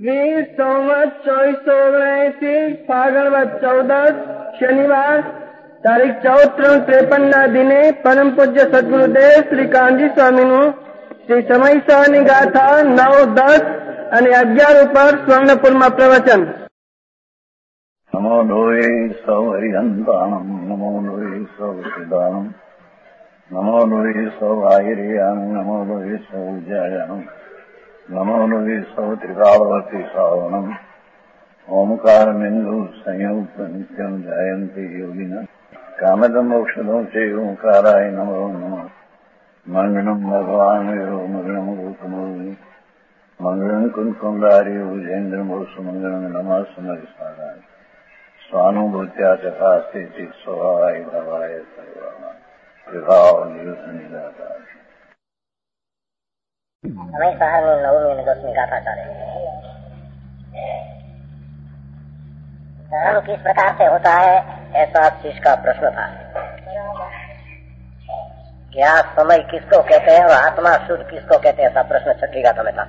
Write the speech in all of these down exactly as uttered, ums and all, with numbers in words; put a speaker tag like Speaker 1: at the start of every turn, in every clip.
Speaker 1: वीर संवत चौबीस सौ ओगणसी फागण चौदह शनिवार तारीख चौदह ત્રણ ત્રેપન ના દિને પરમ પૂજ્ય સદગુરુદેવ શ્રી કાનજી સ્વામીનું શ્રી સમય સહની ગાથા નવ દસ અને અગિયાર ઉપર સ્વર્ણપુરમાં પ્રવચન.
Speaker 2: નમો લોહે સૌ હરિહંતાણમ નમો લોહે સૌ સિદ્ધાણમ નમો લોહે સૌ આયર્યાણમ નમો લોહે સૌ જયાણમ નમો લોહે સૌ ત્રિકાળવતી શ્રાવણમ ઓમકારમિંદુ સંયુક્ત નિત્યમ જયંતિ યોગિના કામદમ મોક્ષદો છે ઓંકારાય નમો નમઃ. મંગળમ ભગવાન વીરો મંગળમ ગૌતમોની મંગળમ કુંકુંડારી ભુજેન્દ્રમો સુમંગળમ નમઃ સમરિસારાય स्वानुभूत्या तथा स्थिति स्वभावाय भवाय सर्वमा विभाव नियुक्त निराकार.
Speaker 3: हमें शहर में नवमी में दसवीं गाथा चले. धर्म किस प्रकार से होता है ऐसा चीज का प्रश्न था. क्या समय किसको कहते हैं और आत्मा शुद्ध किसको कहते हैं ऐसा प्रश्न छठी गाथा में था.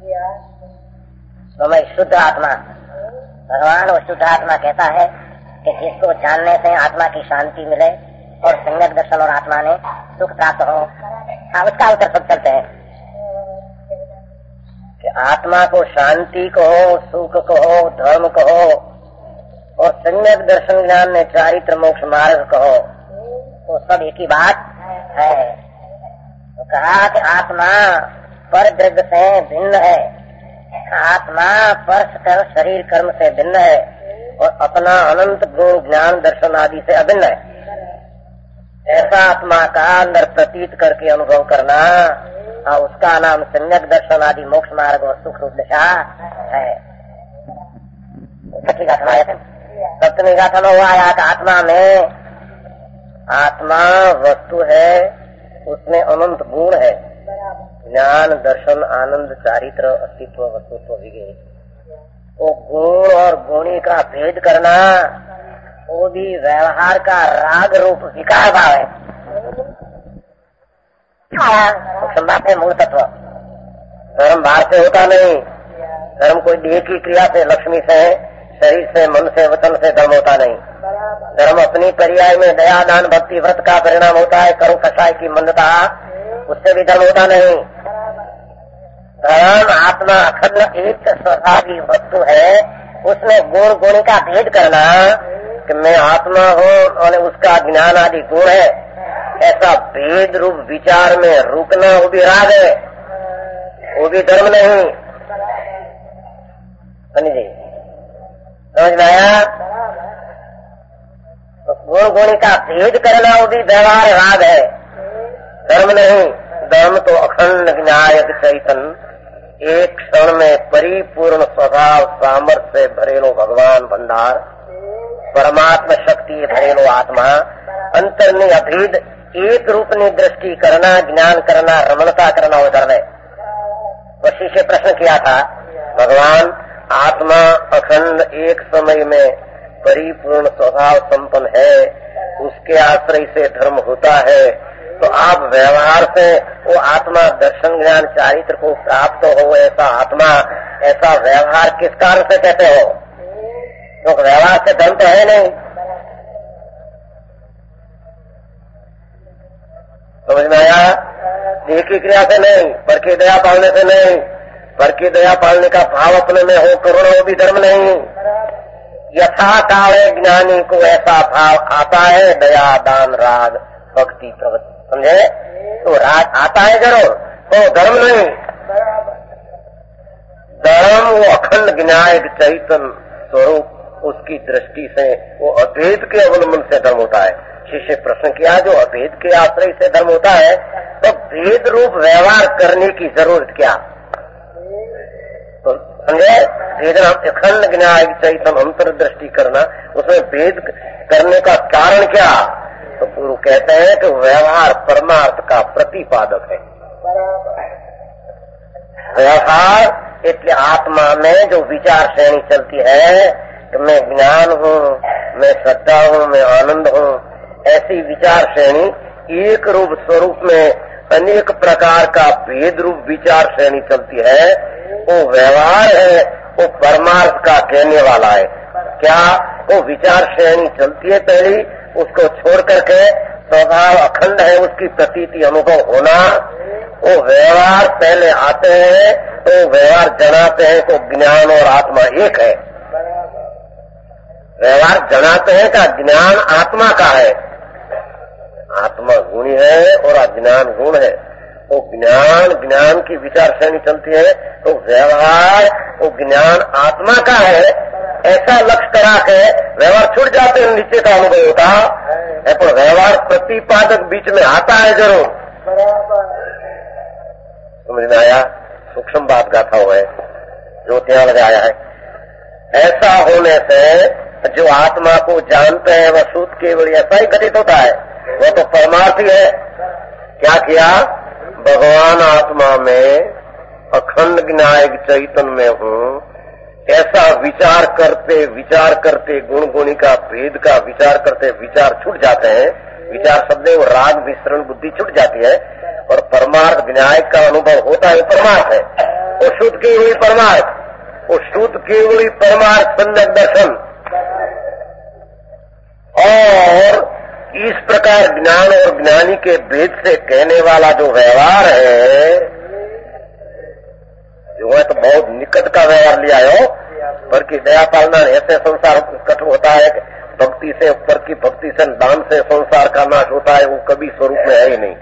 Speaker 3: समय शुद्ध आत्मा भगवान और शुद्ध आत्मा कहता है कि जिसको जानने से आत्मा की शांति मिले और सम्यक दर्शन और आत्मा ने सुख प्राप्त हो. हाँ, उसका उत्तर सब चलते हैं कि आत्मा को शांति कहो, सुख कहो, धर्म कहो और सम्यक दर्शन ज्ञान ने चारित्र मोक्ष मार्ग कहो तो सब एक ही बात है. तो कहा कि आत्मा पर द्रव्य से भिन्न है, आत्मा स्पर्श कर शरीर कर्म से भिन्न है और अपना अनंत गुण ज्ञान दर्शन आदि से अभिन्न है. ऐसा आत्मा का अंदर प्रतीत करके अनुभव करना और उसका नाम सम्यक दर्शन आदि मोक्ष मार्ग और सुख रूप दशा है. छठी गाथा आया था. सप्तमी गाथा में हुआ आया कि आत्मा में आत्मा वस्तु है, उसमें अनंत गुण है, ज्ञान दर्शन आनंद चारित्र अस्तित्व वस्तुत्व विवेक. वो गुण और गुणी का भेद करना वो भी व्यवहार का राग रूप विकार भाव है. बात है मूल तत्व. धर्म बाहर से होता नहीं. धर्म कोई देह की क्रिया से, लक्ष्मी से, शरीर से, मन से, वचन से धर्म होता नहीं. धर्म अपनी पर्याय में दया दान भक्ति व्रत का परिणाम होता है. कर्म कषाय की मंदता उससे भी धर्म होता नहीं. धर्म आत्मा अखंड एक स्वभावी वस्तु है. उसमें गुण गुणी का भेद करना कि मैं आत्मा हूँ और उसका ज्ञान आदि गुण है, ऐसा भेद रूप विचार में रुकना वो भी राग है, वो भी धर्म नहीं. समझिए, समझ में आया. तो गुण गुणी का भेद करना वो भी व्यवहार राग है, धर्म नहीं. धर्म तो अखंड ज्ञायक चैतन्य एक क्षण में परिपूर्ण स्वभाव सामर्थ्य से भरेलो भगवान भंडार परमात्मा शक्ति भरेलो आत्मा अंतर्नि अभेद एक रूपनी दृष्टि करना, ज्ञान करना, रमणता करना वो धर्म है. वशी से प्रश्न किया था, भगवान आत्मा अखंड एक समय में परिपूर्ण स्वभाव संपन्न है, उसके आश्रय से धर्म होता है, तो आप व्यवहार से वो आत्मा दर्शन ज्ञान चारित्र को प्राप्त हो ऐसा आत्मा, ऐसा व्यवहार किस कारण से कहते हो? तो व्यवहार से धर्म तो है नहीं. समझ में आया. देह की क्रिया से नहीं, पर की दया पालने से नहीं. पर की दया पालने का भाव अपने में हो करुणा वो भी धर्म नहीं. यथा काले ज्ञानी को ऐसा भाव आता है, दया दान राग भक्ति प्रवृत्ति, समझे, तो राग आता है जरूर, तो धर्म नहीं. धर्म वो अखंड ज्ञायक चैतन्य स्वरूप उसकी दृष्टि से वो अभेद के अवलंबन से धर्म होता है. शिष्य प्रश्न किया, जो अभेद के आश्रय से धर्म होता है तो भेद रूप व्यवहार करने की जरूरत क्या? तो समझे, भेद अखंड ज्ञायक चैतन्य अंतर्दृष्टि करना, उसमें भेद करने का कारण क्या? तो गुरु कहते हैं कि व्यवहार परमार्थ का प्रतिपादक है. व्यवहार इसलिए आत्मा में जो विचार श्रेणी चलती है कि मैं ज्ञान हूँ, मैं श्रद्धा हूँ, मैं आनंद हूँ, ऐसी विचार श्रेणी एक रूप स्वरूप में अनेक प्रकार का भेद रूप विचार श्रेणी चलती है, वो व्यवहार है वो परमार्थ का कहने वाला है। क्या वो विचार श्रेणी चलती है पहली, उसको छोड़ करके स्वभाव अखंड है, उसकी प्रतीति अनुभव होना, वो व्यवहार पहले आते हैं तो व्यवहार जनाते हैं तो ज्ञान और आत्मा एक है। व्यवहार जनाते हैं का ज्ञान आत्मा का है, आत्मा गुणी है और अज्ञान गुण है। वो ज्ञान ज्ञान की विचार श्रेणी चलती है तो व्यवहार वो ज्ञान आत्मा का है, ऐसा लक्ष्य करा के व्यवहार छूट जाते हैं, नीचे का अनुभव होता है, पर व्यवहार प्रतिपादक बीच में आता है जरूर। समझ में आया? सूक्ष्म बात गाथा हुआ है जो ત્યાં लगाया है। ऐसा होने से जो आत्मा को जानते हैं वह शुद्ध केवल ऐसा ही घटित होता है, वह तो परमार्थी है। क्या किया? भगवान आत्मा में अखंड ज्ञायक चैतन्य में हूँ, ऐसा विचार करते विचार करते गुण गुणी का भेद का विचार करते विचार छूट जाते हैं। विचार शब्द वो राग विसरण बुद्धि छूट जाती है और परमार्थ विनायक का अनुभव होता है, परमार्थ है। वो शुद्ध केवली परमार्थ, वो शुद्ध केवली परमार्थ सम्यक दर्शन। और इस प्रकार ज्ञान और ज्ञानी के भेद से कहने वाला जो व्यवहार है, जो है तो बहुत निकट का व्यवहार लिया हो, पर की दया पालना ऐसे संसार कट होता है, भक्ति से ऊपर की भक्ति से दान से संसार का नाश होता है, वो कभी स्वरूप में है ही नहीं।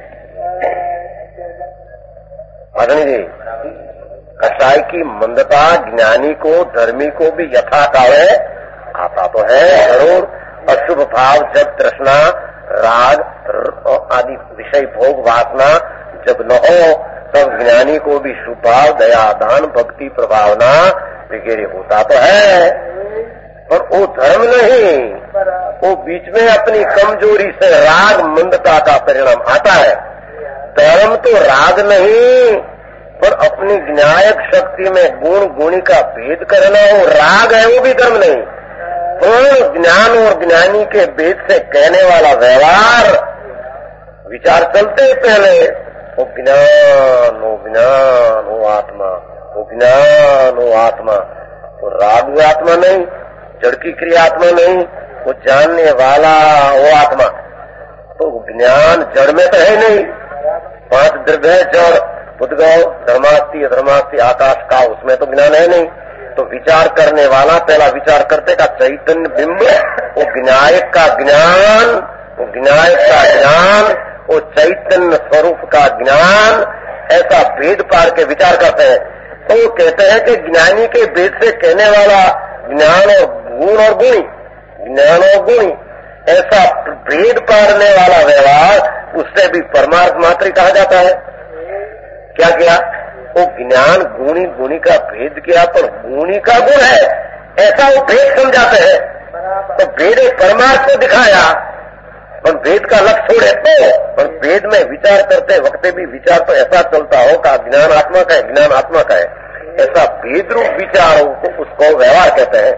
Speaker 3: आदमी जी, कसाई की मंदता ज्ञानी को धर्मी को भी यथाकाल आता तो है जरूर। अशुभ भाव जब तृष्णा राग आदि विषय भोग वासना जब न हो तब ज्ञानी को भी शुभ भाव दया दान भक्ति प्रभावना वगैरह होता तो है, पर वो धर्म नहीं, वो बीच में अपनी कमजोरी से राग मंदता का परिणाम आता है। धर्म तो राग नहीं, पर अपनी ज्ञायक शक्ति में गुण गुणी का भेद करना वो राग है, वो भी धर्म नहीं। तो ज्ञान और ज्ञानी के भेद से कहने वाला व्यवहार विचार चलते पहले वो ज्ञान वो ज्ञान वो आत्मा वो ज्ञान वो आत्मा, तो राग वो आत्मा नहीं, जड़ की क्रिया आत्मा नहीं, वो जानने वाला वो आत्मा। तो ज्ञान जड़ में तो है नहीं, पांच द्रव्य जड़ बुद्धगौ धर्मास्ति अधर्मास्ति आकाश का, उसमें तो ज्ञान है नहीं। तो विचार करने वाला पहला विचार करते का चैतन्य बिंब, वो ज्ञायक का ज्ञान, वो ज्ञायक का ज्ञान, वो चैतन्य स्वरूप का ज्ञान, ऐसा भेद पार के विचार करते हैं। तो वो कहते हैं कि ज्ञानी के भेद से कहने वाला ज्ञान और गुण और गुणी, ज्ञान और गुणी, ऐसा भेद पारने वाला व्यवहार उससे भी परमार्थ मात्र कहा जाता है। क्या किया? वो ज्ञान गुणी गुणी का भेद किया, पर गुणी का गुण है ऐसा वो भेद समझाते हैं। तो भेद एक परमार्थ को दिखाया, पर भेद का लक्ष्य छोड़े तो, पर भेद में विचार करते वक्त भी विचार तो ऐसा चलता हो का ज्ञान आत्मा का है, ज्ञान आत्मा का है, ऐसा भेद रूप विचार को उसको व्यवहार कहते हैं।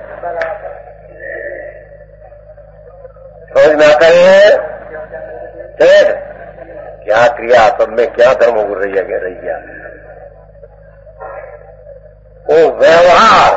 Speaker 3: समझ में आता है? क्या क्रिया सब में क्या धर्म उड़ रही है रही है वो व्यवहार,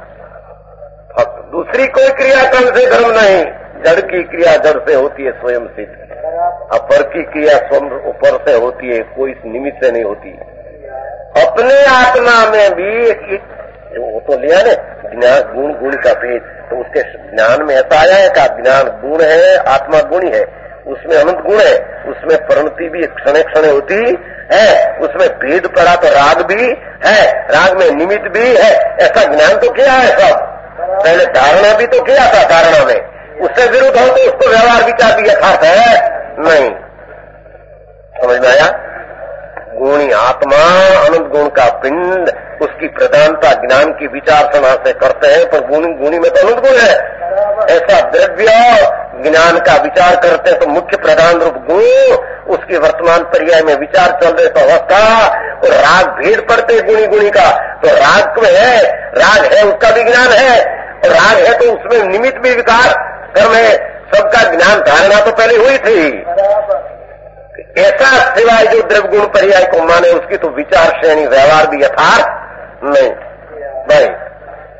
Speaker 3: दूसरी कोई क्रिया कर्म से धर्म नहीं। जड़ की क्रिया जड़ से होती है स्वयं सिद्ध, अपर की क्रिया स्वयं ऊपर से होती है, कोई निमित्त से नहीं होती। अपने आत्मा में भी वो तो लिया ने ज्ञान गुण गुण का भेद, तो उसके ज्ञान में ऐसा आया है का ज्ञान गुण है, आत्मा गुणी है, उसमें अनंत गुण है, उसमें परिणति भी क्षण क्षण होती है, उसमें भेद पड़ा तो राग भी है, राग में निमित्त भी है, ऐसा ज्ञान तो किया है सब। पहले धारणा भी तो किया था, धारणा में उससे विरुद्ध हो तो उसको व्यवहार विचार भी यथार्थ है नहीं। समझ में आया? गुणी आत्मा अनंत गुण का पिंड, उसकी प्रधानता ज्ञान की विचारसना से करते हैं, पर गुणी गुणी में तो अनंत गुण है। ऐसा द्रव्य ज्ञान का विचार करते तो मुख्य प्रधान रूप गुण, उसकी वर्तमान पर्याय में विचार चल रहे तो अवस्था और राग भेद पड़ते गुणी गुणी का, तो राग में है, राग है उसका भी ज्ञान है, और राग है तो उसमें निमित्त भी विकार कर्म है, सबका ज्ञान धारणा तो पहले हुई थी। ऐसा सिवाय जो द्रव्य गुण पर्याय को माने उसकी तो विचार श्रेणी व्यवहार भी यथार्थ नहीं। भाई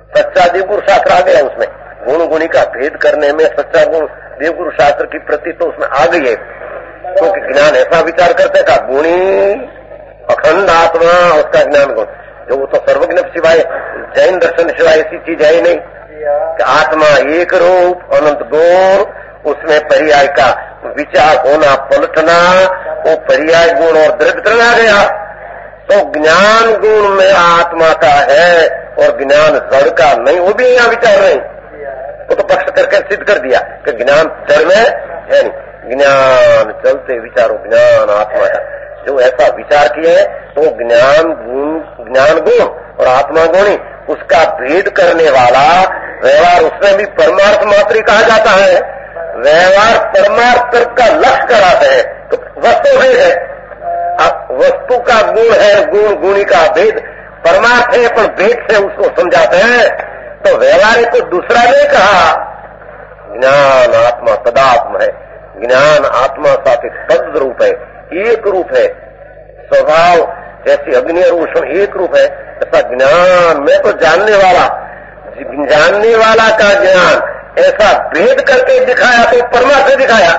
Speaker 3: सच्चा देवगुरु शास्त्र आ गया उसमें, गुण गुणी का भेद करने में सच्चा गुण देवगुरु शास्त्र की प्रति तो उसमें आ गई है। क्योंकि तो ज्ञान ऐसा विचार करते का गुणी अखंड आत्मा उसका ज्ञान गुण, जो वो तो सर्वज्ञ सिवाय जैन दर्शन सिवाय ऐसी चीज है ही नहीं कि आत्मा एक रूप अनंत गुण, उसमें पर्याय का विचार होना पलटना, वो पर्याय गुण और द्रव्य आ गया। तो ज्ञान गुण में आत्मा का है और ज्ञान जड़ का नहीं, वो भी यहाँ विचार नहीं, वो तो पक्ष करके सिद्ध कर दिया कि ज्ञान जड़ में है नहीं। ज्ञान चलते विचारो ज्ञान आत्मा का, जो ऐसा विचार किए तो ज्ञान गुण ज्ञान गुण और आत्मा गुणी उसका भेद करने वाला व्यवहार, उसमें भी परमार्थ मात्र कहा जाता है। व्यवहार परमार्थ का लक्ष्य कराते हैं तो वस्तु भेद है, वस्तु का गुण है, गुण गुणी का भेद परमार्थ है, पर भेद से उसको समझाते हैं। तो व्यवहार को दूसरा नहीं कहा, ज्ञान आत्मा तदात्म है, ज्ञान आत्मा साथ तद रूप है, एक रूप है। स्वभाव जैसे अग्नि और उष्ण एक रूप है, ऐसा ज्ञान में तो जानने वाला जानने वाला का ज्ञान ऐसा भेद करके दिखाया तो परमार्थ दिखाया।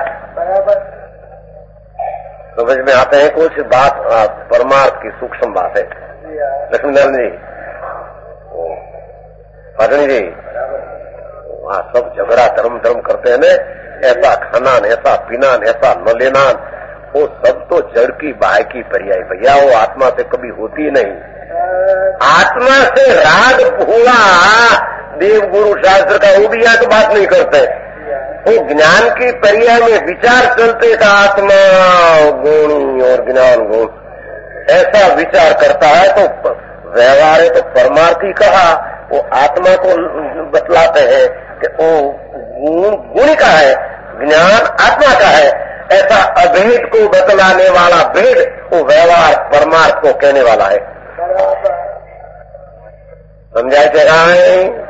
Speaker 3: समझ में आते हैं कुछ बात, परमार्थ की सूक्ष्म बात है। लक्ष्मीनारायण जी, भजन जी, वहां सब झगड़ा धर्म धर्म करते हैं न, ऐसा खाना ऐसा पीना ऐसा न लेना, वो सब तो जड़ की बाह की पर्याय भैया, वो आत्मा से कभी होती नहीं। आत्मा से राग हुआ देव गुरु शास्त्र का, वो भी यहाँ तो बात नहीं करते। वो ज्ञान की पर्याय में विचार चलते का आत्मा गुणी और ज्ञान गुण ऐसा विचार करता है तो व्यवहार है तो परमार्थी कहा, वो आत्मा को बतलाते हैं कि वो गुण गुणी का है, ज्ञान आत्मा का है। ऐसा अभेद को बतलाने वाला भेद वो व्यवहार परमार्थ को कहने वाला है। समझाए जगह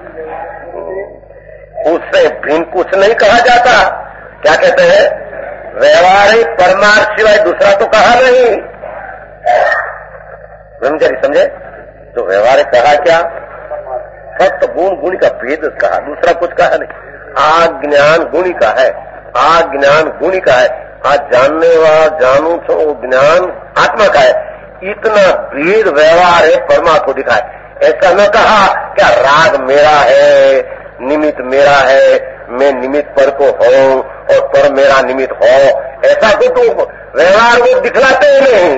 Speaker 3: उससे भिन्न कुछ नहीं कहा जाता। क्या कहते हैं? व्यवहारिक परमार्थ सिवाय दूसरा तो कहा नहीं। ब्रह्मचारी समझे? तो व्यवहारिक कहा क्या? फक्त गुण गुणी का भेद कहा, दूसरा कुछ कहा नहीं। आज ज्ञान गुणी का है, आज ज्ञान गुणी का है, आज जानने वाला जानू तो ज्ञान आत्मा का है। इतना भेद व्यवहार है परमात्मा को दिखाए। ऐसा न कहा क्या राग मेरा है, निमित्त मेरा है, मैं निमित्त पर को हूं और पर मेरा निमित्त हो, ऐसा कुछ तो व्यवहार वो दिखलाते ही नहीं।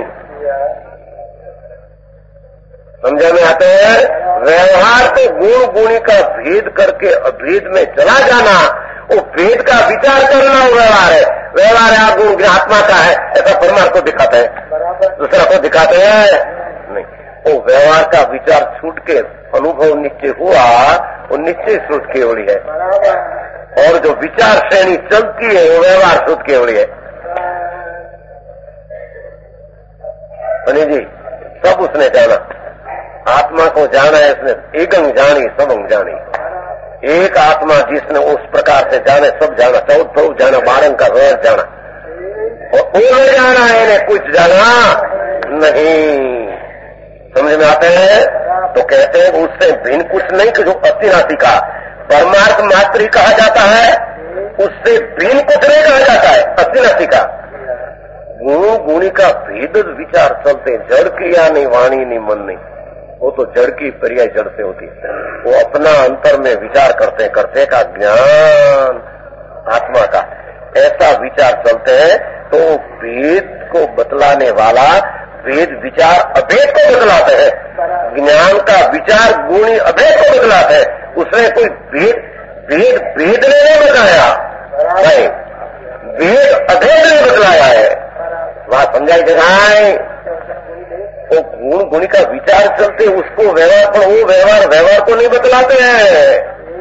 Speaker 3: समझ में आते हैं? व्यवहार तो गुण गुणी का भेद करके अभेद में चला जाना, वो भेद का विचार करना वो व्यवहार है। व्यवहार है गुण आत्मा का है, ऐसा परमार्थ को दिखाते हैं, दूसरा को दिखाते हैं नहीं। वो व्यवहार का विचार छूट के अनुभव निश्चय हुआ, वो निश्चय श्रुत केवली है। और जो विचार श्रेणी चलती है वो व्यवहार श्रुत केवली है। बनी जी, सब उसने जाना, आत्मा को जाना है उसने, एकंग जानी सबंग जानी। एक आत्मा जिसने उस प्रकार से जाने सब जाना, चौथ प्रभु जाना, बारंग का रोज जाना, और वो जाना है ने कुछ जाना नहीं। समझ में आते हैं? तो कहते हैं उससे भिन्न कुछ नहीं कि जो अतिनाशी का परमार्थ मात्र कहा जाता है, उससे भिन्न कुछ नहीं कहा जाता है अतिनाशी का। गुण गुणी का भेद विचार चलते, जड़ क्रिया नहीं, वाणी नहीं, मन नहीं, वो तो जड़ की पर्याय जड़ से होती है। वो अपना अंतर में विचार करते करते का ज्ञान आत्मा का ऐसा विचार चलते हैं। तो भेद को बतलाने वाला भेद विचार अभेद को बतलाते हैं, ज्ञान का विचार गुणी अभेद को बतलाते हैं। उसने कोई भेद भेद भेद ने नहीं बताया, नहीं, भेद अभेद ने बतलाया है। वहां समझाई जगह वो गुण गुणी का विचार चलते उसको व्यवहार, पर वो व्यवहार व्यवहार को नहीं बतलाते हैं।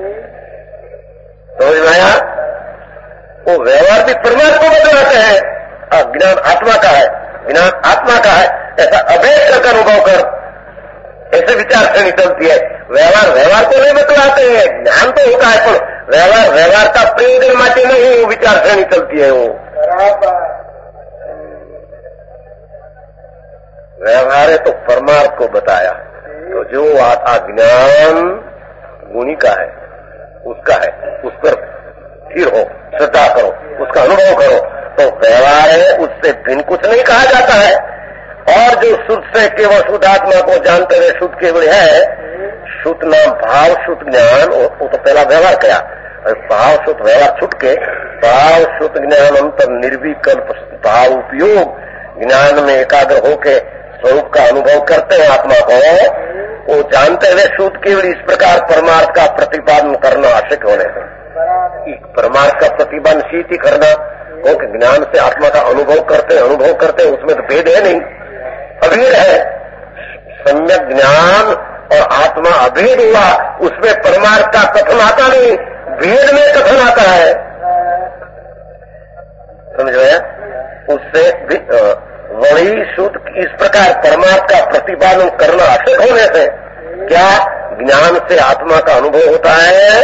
Speaker 3: समझ में आया? वो व्यवहार भी परमात्मा को बतलाते हैं। ज्ञान आत्मा का है, ज्ञान आत्मा का है, ऐसा अभेद करके अनुभव कर, ऐसे विचार श्रेणी चलती है। व्यवहार व्यवहार को नहीं बतलाते हैं, ज्ञान तो होता है, पर व्यवहार व्यवहार का प्रयोजन माटे नहीं वो विचार श्रेणी चलती है। वो व्यवहार है तो परमार्थ को बताया। तो जो अज्ञान गुणी का है, उसका है, उस पर स्थिर हो, श्रद्धा करो, उसका अनुभव करो, तो व्यवहार है उससे भिन्न कुछ नहीं कहा जाता है। और जो शुद्ध से केवल शुद्ध आत्मा को जानते हुए शुद्ध केवल है, शुद्ध नाम भाव शुद्ध ज्ञान, वो तो पहला व्यवहार किया, भाव शुद्ध व्यवहार छुट के भाव शुद्ध ज्ञान अंतर निर्विकल्प भाव उपयोग ज्ञान में एकाग्र होके स्वरूप का अनुभव करते हैं आत्मा को, वो जानते हुए शुद्ध केवल इस प्रकार परमार्थ का प्रतिपादन करना आवश्यक होने से, परमार्थ का प्रतिपादन शीति करना, क्योंकि ज्ञान से आत्मा का अनुभव करते अनुभव करते उसमें तो भेद है नहीं, अभेद है। सम्यक ज्ञान और आत्मा अभेद हुआ, उसमें परमार्थ का कथन आता नहीं, भेद में कथन आता है, समझ रहे हैं? उससे वही शुद्ध इस प्रकार परमार्थ का प्रतिपादन करना आवश्यक होने से क्या ज्ञान से आत्मा का अनुभव होता है,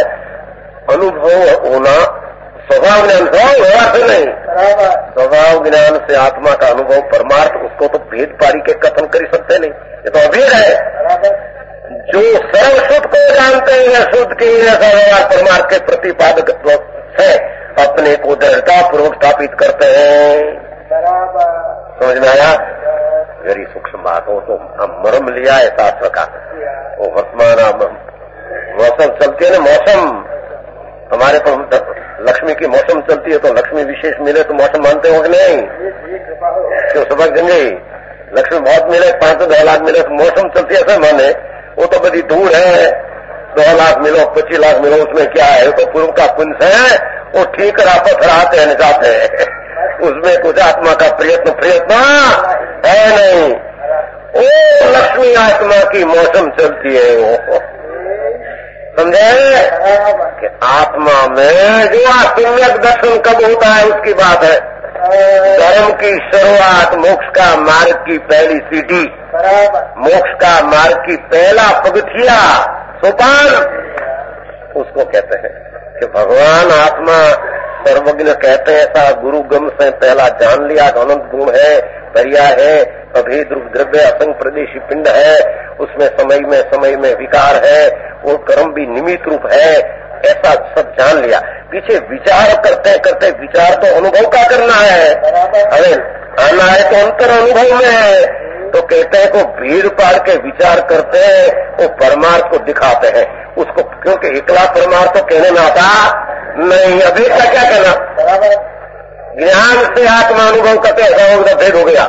Speaker 3: अनुभव होना स्वभाव ज्ञान स्वभाव व्यवहार से नहीं, स्वभाव ज्ञान से आत्मा का अनुभव परमार्थ, उसको तो भेद पारी के कथन कर सकते नहीं, ये तो अभेद है। जो सर्व शुद्ध को जानते हैं शुद्ध के ऐसा व्यवहार परमार्थ के प्रतिपादक से अपने को दृढ़ता पूर्वक स्थापित करते हैं। समझ में आया? वेरी सूक्ष्म बात हो तो हम मरम लिया है शास्त्र का। वो वर्तमान मौसम चलती है ना, मौसम हमारे को लक्ष्मी की मौसम चलती है तो लक्ष्मी विशेष मिले तो मौसम मानते हो कि नहीं? क्यों समझ देंगे? लक्ष्मी बहुत मिले, पांच सौ दो लाख मिले तो मौसम चलती है ऐसा माने, वो तो बड़ी दूर है, दो लाख मिलो पच्चीस लाख मिलो उसमें क्या है, तो पूर्व का पुंज है, वो ठीक रापत रहते हैं जाते हैं, उसमें कुछ आत्मा का प्रयत्न प्रयत्न है नहीं। ओ लक्ष्मी आत्मा की मौसम चलती है, वो समझे कि आत्मा में जो सम्यक दर्शन कब होता है उसकी बात है। धर्म की शुरुआत मोक्ष का मार्ग की पहली सीढ़ी, मोक्ष का मार्ग की पहला पगथिया सोपान उसको कहते हैं कि भगवान आत्मा सर्वज्ञ कहते हैं। ऐसा गुरु गम से पहला जान लिया कि अनंत गुण है, पर्याय है, अभेद रूप द्रव्य असंग प्रदेशी पिंड है, उसमें समय में समय में विकार है, वो कर्म भी निमित्त रूप है, ऐसा सब जान लिया। पीछे विचार करते करते विचार तो अनुभव का करना है, अरे आना है तो अंतर अनुभव में है, तो कहते हैं को भीड़ पाड़ के विचार करते हैं, वो परमार्थ को दिखाते हैं उसको, क्योंकि एकला परमार्थ तो कहने में आता नहीं। अभेद का क्या कहना? ज्ञान से आत्मा अनुभव करते ऐसा भेद हो गया।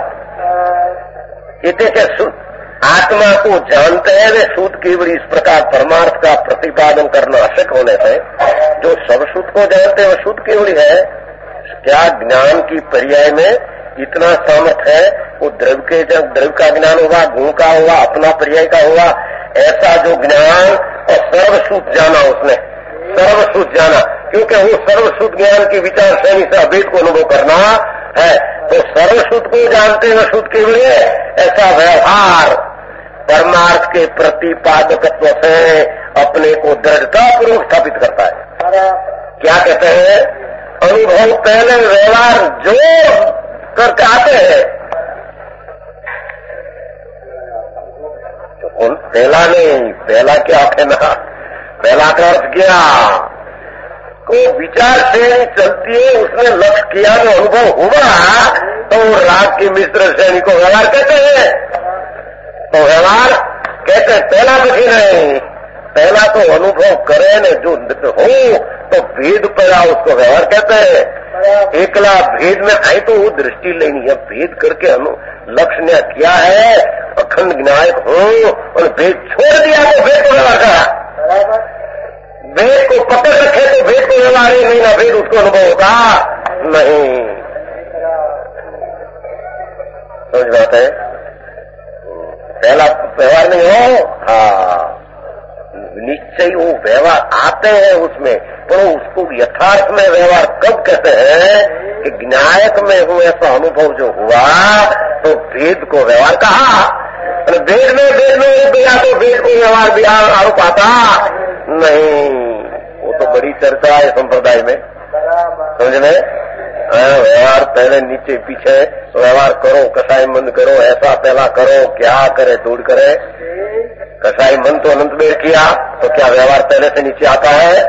Speaker 3: इतने आत्मा को जानते हैं वे शुद्ध केवल इस प्रकार परमार्थ का प्रतिपादन करना आवश्यक होने से जो सब शुद्ध को जानते हैं वह शुद्ध केवल है। क्या ज्ञान की पर्याय में इतना सामर्थ है? वो द्रव्य के जब द्रव्य का ज्ञान होगा, गुण का होगा, अपना पर्याय का होगा, ऐसा जो ज्ञान और सर्वशुद्ध जाना उसने सर्वशुद्ध जाना, क्योंकि वो सर्वशुद्ध ज्ञान की विचार श्रेणी से अभेद को अनुभव करना है, तो सर्वशुद्ध को जानते हैं शुद्ध के लिए ऐसा व्यवहार परमार्थ के प्रतिपादकत्व से अपने को दृढ़ता पूर्वक स्थापित करता है। क्या कहते हैं? अनुभव पहले व्यवहार जो करके आते हैं, पहला नहीं, पहला क्या कहना, पहला का अर्थ क्या? को विचार श्रेणी चलती है, उसने लक्ष्य किया जो अनुभव हुआ तो राग की मिश्र श्रेणी को व्यवहार कहते हैं। तो व्यवहार कहते हैं पहला बची नहीं, पहला तो अनुभव करे न जो हो तो भेद पड़ा उसको व्यवहार कहते हैं। एकला भेद में आई तो वो दृष्टि लेनी है, भेद करके लक्ष्य ने किया है अखंड ज्ञायक हो और भेद छोड़ दिया तो भेद को व्यवहार करा, भेद को पकड़ रखे तो भेद को व्यवहार ही नहीं, ना भेद उसको अनुभव होता नहीं। समझ बात है? पहला व्यवहार नहीं हो, हाँ निश्चय वो व्यवहार आते हैं उसमें, पर उसको यथार्थ में व्यवहार कब कहते हैं कि ज्ञायक में हो ऐसा अनुभव जो हुआ तो भेद को व्यवहार कहा। भेद में भेद में रूप दिया तो भेद को व्यवहार भी आरोप आता नहीं। वो तो बड़ी चर्चा है संप्रदाय में, समझ में व्यवहार पहले नीचे पीछे व्यवहार करो, कसाई मंद करो, ऐसा पहला करो, क्या करे दूर करे। कसाई मंद तो अनंत बेर किया तो क्या व्यवहार पहले से नीचे आता है?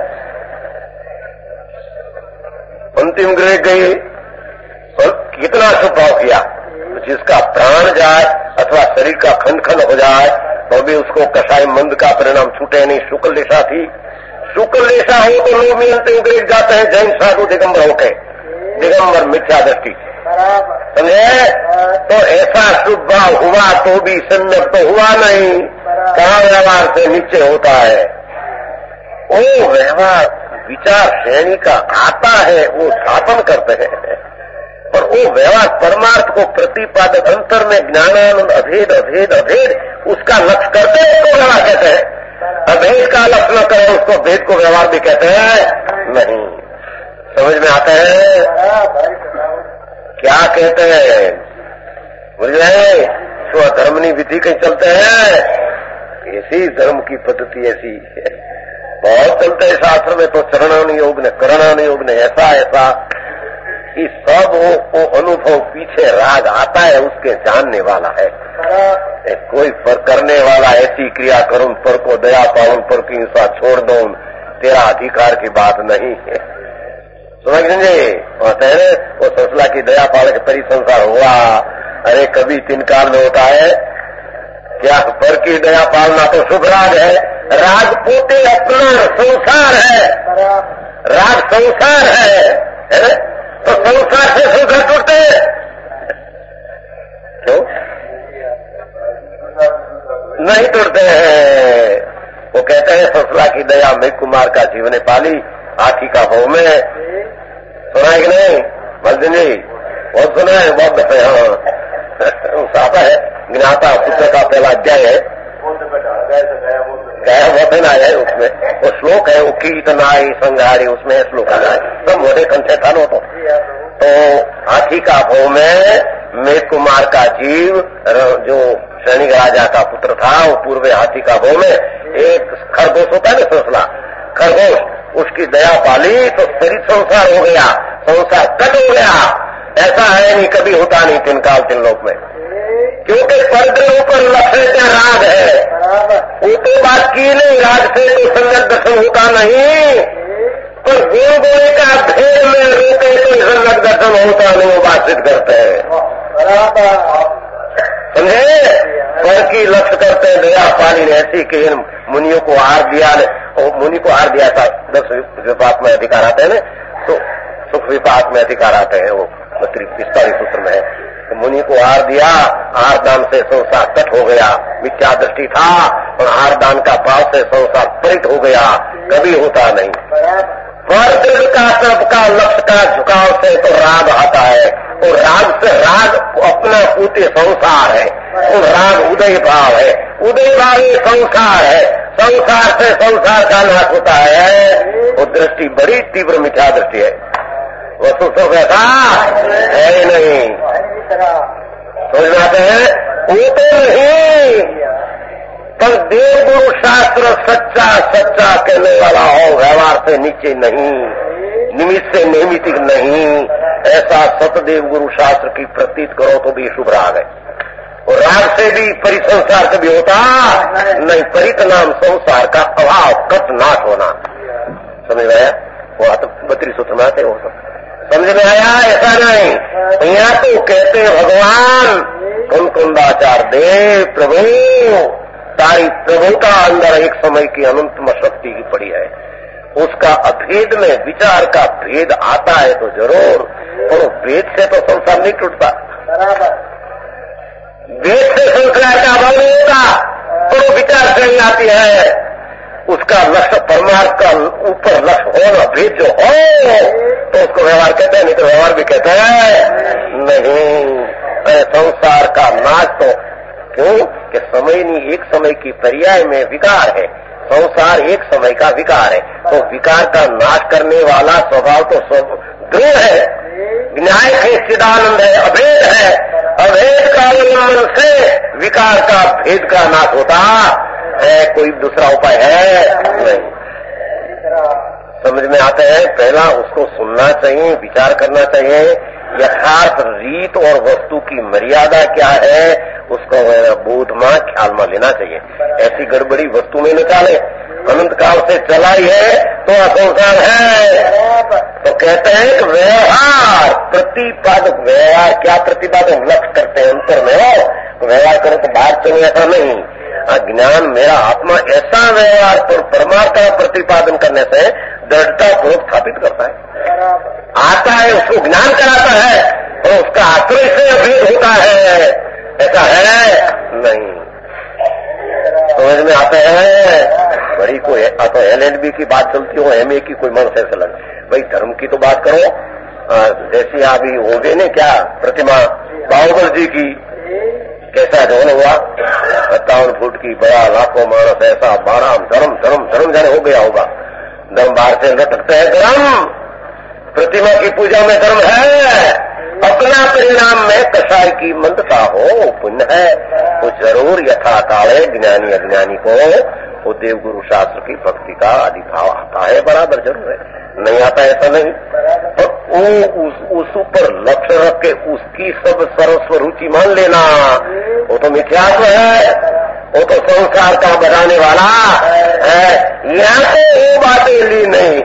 Speaker 3: अंतिम ग्रह गई और कितना स्वभाव किया, जिसका प्राण जाए अथवा शरीर का खंड खंड हो जाए तो भी उसको कसाई मंद का परिणाम छूटे नहीं। शुक्ल दिशा थी, शुक्ल दिशा हो तो लोग भी अंतिम ग्रह जाते हैं जैन साधु दिगंबर होके, दिगंबर मिथ्या दृष्टि, समझे? तो ऐसा शुभ भाव हुआ तो भी सम्यक तो हुआ नहीं, कहाँ व्यवहार से नीचे होता है। वो व्यवहार विचार श्रेणी का आता है, वो स्थापन करते हैं, और वो व्यवहार परमार्थ को प्रतिपादक अंतर में ज्ञानानंद अभेद अभेद अभेद उसका लक्ष्य करते हैं तो व्यवहार कहते हैं। अभेद का लक्ष्य न करें उसको भेद को व्यवहार भी कहते हैं नहीं। समझ में आता है क्या कहते हैं? बोल रहे स्वधर्मनी विधि कहीं चलते हैं, ऐसी धर्म की पद्धति ऐसी बहुत चलते हैं शास्त्र में, तो चरणान योग ने करणान योग ने ऐसा ऐसा कि सब वो, वो अनुभव पीछे राग आता है उसके जानने वाला है। ए, कोई पर करने वाला ऐसी क्रिया करूं पर को दया पाऊं पर की हिंसा छोड़ दूं, तेरा अधिकार की बात नहीं है। समझ लीजिए वो सोचला की दया पाल के परि संसार हुआ। अरे कभी तीन काल में होता है क्या? पर की दया पालना तो शुभ राग है, राग पोते अपना संसार है, राग संसार है, है? तो संसार से सुख टूटते क्यों नहीं टूटते हैं? वो कहते हैं ससुरा की दया में कुमार का जीवन पाली आखी का भाव में। सुना है कि नहीं बलदिन जी? बहुत सुना है, बहुत दफे। हाँ साफा है, ज्ञाता पुत्र का पहला अध्याय है, गया वचन आया है उसमें, वो श्लोक है वो कीर्तनाई संहारी, उसमें श्लोक आया है, सब मोटे कंठे था नो। तो, तो हाथी का भाव में मेघ कुमार का जीव जो सैनिक राजा का पुत्र था वो पूर्व हाथी का भाव में एक खरगोश होता है ना, सोचला खरगोश, उसकी दया पाली तो शरीर संसार हो गया, संसार कट हो गया। ऐसा है नहीं, कभी होता नहीं तीन काल तीन लोक में, क्योंकि परग्रहों पर लक्ष्य का राग है। वो तो बात की नहीं, राग से तो संगत दर्शन होता नहीं, पर गुण गोले का भेद में रोके तो संगत दर्शन होता नहीं, वो बात सिद्ध करते हैं। समझे? पर की लक्ष्य करते हैं दया पाली ने ऐसी कि इन मुनियों को हार दिया, मुनि को हार दिया था। दस विपाक में अधिकार आते हैं ना, तो सुख विपाक में अधिकार आते हैं, वो पिस्तालीस सूत्र में है। तो मुनि को हार दिया, हार दान से संसार कट हो गया, मिथ्या दृष्टि था और हार दान का भाव से संसार परित हो गया, कभी होता नहीं। पर का सबका लक्ष्य का झुकाव से तो राग आता है, और राग से राग अपना पूते संसार है, और राग उदय भाव है, उदय भाव ही संसार है, संसार से संसार का नाश होता है। वो दृष्टि बड़ी तीव्र मिथ्या दृष्टि है, वस्तु तो कैसा है ही नहीं। समझ में आते हैं? वो तो नहीं, पर देव गुरु शास्त्र सच्चा सच्चा कहने वाला हो, व्यवहार से नीचे नहीं, निमित्त से नैमितिक नहीं, ऐसा सतदेव गुरु शास्त्र की प्रतीत करो तो भी शुभ राग है। और राग से भी परिसंसार से भी होता नहीं, परित नाम संसार का अभाव कट नाश होना। समझ में आया? वो तो बत्तीस सूत्र में आते, वो सब समझ में आया? ऐसा नहीं, यहाँ तो कहते भगवान कुंद कुंदाचार देव प्रभु, सारी प्रभुता अंदर एक समय की अनंतम शक्ति की पड़ी है। उसका अभेद में विचार का भेद आता है तो जरूर, और भेद से तो संसार नहीं टूटता, भेद से संसार का अभाव नहीं होता, तो विचार से ही आती है। उसका लक्ष्य परमार्थ का ऊपर लक्ष्य होना, भेद जो हो तो उसको व्यवहार कहते हैं, नहीं तो व्यवहार भी कहते हैं नहीं। संसार का नाश तो क्यों कि समय नहीं, एक समय की पर्याय में विकार है, संसार एक समय का विकार है, तो विकार का नाश करने वाला स्वभाव तो सब दृढ़ है, न्याय है, चिदानंद है, अभेद है। अभेद का उल्लंघन से विकार का भेद का नाश होता है, कोई दूसरा उपाय है नहीं। समझ में आते हैं। पहला उसको सुनना चाहिए, विचार करना चाहिए, यथार्थ रीत और वस्तु की मर्यादा क्या है उसको बोध में ख्याल में लेना चाहिए। ऐसी गड़बड़ी वस्तु में न चाले। अनंत काल से चला ही है तो असंसार है। तो कहते हैं कि व्यवहार प्रतिपादक व्यवहार क्या प्रतिपादक लक्ष्य करते हैं अंतर में हो व्यवहार करो तो बाहर चलो ऐसा नहीं। अज्ञान मेरा आत्मा ऐसा व्यवहार पर परमार्थ का प्रतिपादन करने से दृढ़ता पूर्वक स्थापित करता है। आता है उसको ज्ञान कराता है और उसका आश्रय से अभेद होता है, ऐसा है नहीं। समझ में आता है। बड़ी कोई तो एल एल बी की बात चलती हो, एम ए की कोई मन से लग भाई धर्म की तो बात करो। जैसी अभी हो गई ने क्या प्रतिमा बाहुबल जी की कैसा जौन हुआ सत्तावन फुट की बड़ा लाखों मानस ऐसा बारह धर्म धर्म धर्म जाने हो गया होगा। धर्म बाहर से लटकते हैं धर्म। प्रतिमा की पूजा में धर्म है। अपना परिणाम में कसाई की मंदता हो पुण्य है। वो जरूर यथा काले ज्ञानी अज्ञानी को वो देव गुरु शास्त्र की भक्ति का आदि भाव आता है, बराबर जरूर है। नहीं आता ऐसा नहीं। और वो उस, उस ऊपर लक्ष्य रख के उसकी सब सर्वस्व रुचि मान लेना वो तो मिथ्यात्व है। वो तो संसार का बनाने वाला है। यहाँ से वो बातें ली नहीं।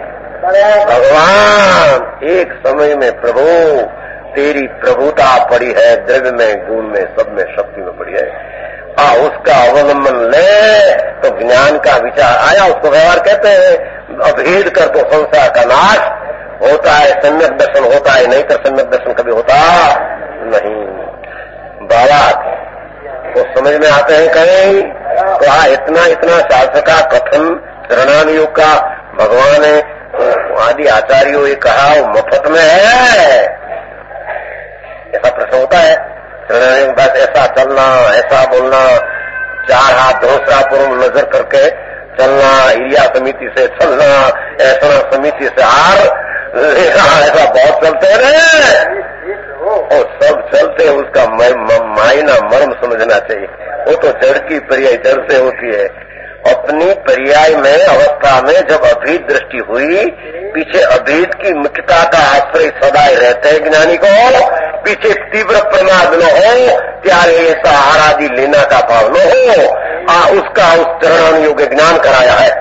Speaker 3: भगवान एक समय में प्रभु तेरी प्रभुता पड़ी है, द्रव्य में गुण में सब में शक्ति में पड़ी है। आ उसका अवलंबन ले तो ज्ञान का विचार आया। उसको व्यवहार कहते हैं। अभेद कर तो संसार का नाश होता है, सम्यक दर्शन होता है। नहीं तो सम्यक दर्शन कभी होता नहीं। बालक तो समझ में आते हैं कहीं तो हाँ इतना इतना शास्त्र का कथन चरणान योग का भगवान ने आदि आचार्यों ये कहा वो मफत में है, ऐसा प्रश्न होता है। बस ऐसा चलना, ऐसा बोलना, चार हाथ धोसा पूर्व नजर करके चलना, एरिया समिति से चलना, ऐसा समिति से हार ऐसा बहुत चलते हैं और सब चलते उसका मायना मर्म समझना चाहिए। वो तो जड़ की पर्याय जड़ से होती है। अपनी पर्याय में अवस्था में जब अभेद दृष्टि हुई, पीछे अभेद की मुख्यता का आश्रय सदाए रहते हैं ज्ञानी को, पीछे तीव्र प्रमाद न हो, त्यारे ऐसा आराधि लेना का भाव न हो, आ उसका उस चरण योग ज्ञान कराया है।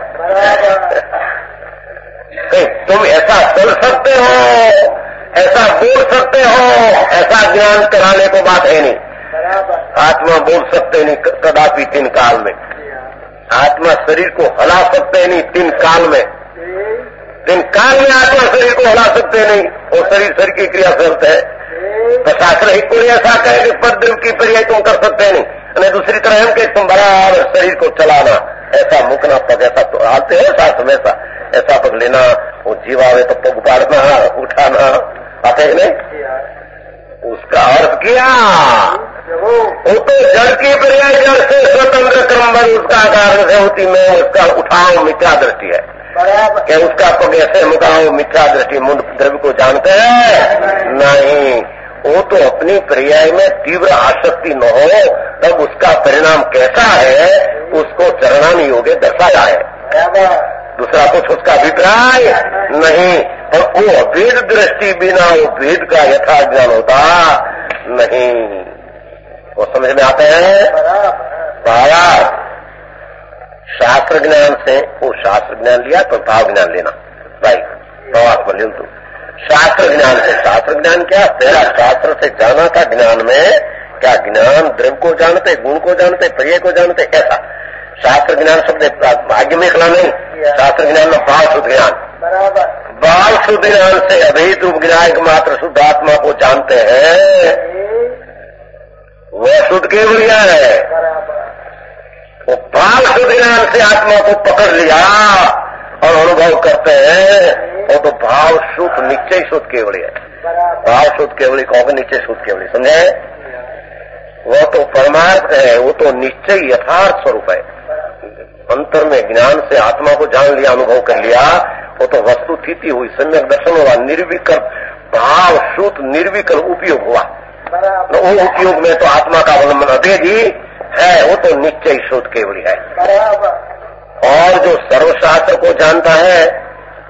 Speaker 3: तुम ऐसा चल सकते हो, ऐसा बोल सकते हो, ऐसा ज्ञान कराने को बात है नहीं। आत्मा बोल सकते नहीं कदापि तीन काल में। आत्मा शरीर को हिला सकते नहीं तीन काल में। तीन काल में आत्मा शरीर को हिला सकते नहीं और शरीर शरीर की क्रिया से होता है। तो शास्त्र ही कोई ऐसा कहे कि पद्म की पर्याय तुम कर सकते नहीं और दूसरी तरह हम कि तुम बराबर शरीर को चलाना, ऐसा मुकना पग ऐसा तो आते हैं शास्त्र में ऐसा ऐसा पग लेना, वो जीवावे तो पग उपाड़ना उठाना आते नहीं। उसका अर्थ किया वो तो जड़ की पर्याय जड़ से स्वतंत्र क्रमबद्ध उसका कारण से होती में उसका उठाओ मिथ्या दृष्टि है कि उसका पग ऐसे मुकाओ मिथ्या दृष्टि मुंड द्रव्य को जानते हैं नहीं। वो तो अपनी पर्याय में तीव्र आसक्ति न हो तब उसका परिणाम कैसा है उसको चरणानी योगे दर्शाया है। दूसरा कुछ उसका अभिप्राय नहीं। और वो अभेद दृष्टि बिना वो भेद का यथा ज्ञान होता नहीं। वो समझ में आते हैं। सारा शास्त्र ज्ञान से वो शास्त्र ज्ञान लिया तो भाव ज्ञान लेना भाई प्रवास बलियन तो शास्त्र ज्ञान से शास्त्र ज्ञान क्या तेरा शास्त्र से जाना था ज्ञान में क्या ज्ञान द्रव्य को जानते, गुण को जानते, पर्याय को जानते, ऐसा शास्त्र ज्ञान शब्द भाग्य में खिला नहीं। शास्त्र ज्ञान में भाव शुद्ध ज्ञान, भाव शुद्ध ज्ञान से अभेद रूप ज्ञान मात्र शुद्ध आत्मा को जानते हैं, वह शुद्ध केवलिया है। वो भाव शुद्ध ज्ञान से आत्मा को पकड़ लिया और अनुभव करते हैं, वो तो भाव शुद्ध निश्चय शुद्ध केवली है। भाव शुद्ध केवली कहोगे निश्चय शुद्ध केवली, समझे? वो तो परमार्थ है, वो तो निश्चय यथार्थ स्वरूप है। अंतर में ज्ञान से आत्मा को जान लिया, अनुभव कर लिया, वो तो वस्तु स्थिति हुई, सम्यक दर्शन हुआ, निर्विकल्प भाव शुद्ध निर्विकल्प उपयोग हुआ। तो वो उपयोग में तो आत्मा का अवलंबन अभेद ही है, वो तो निश्चय शुद्ध केवली है। और जो सर्वशास्त्र को जानता है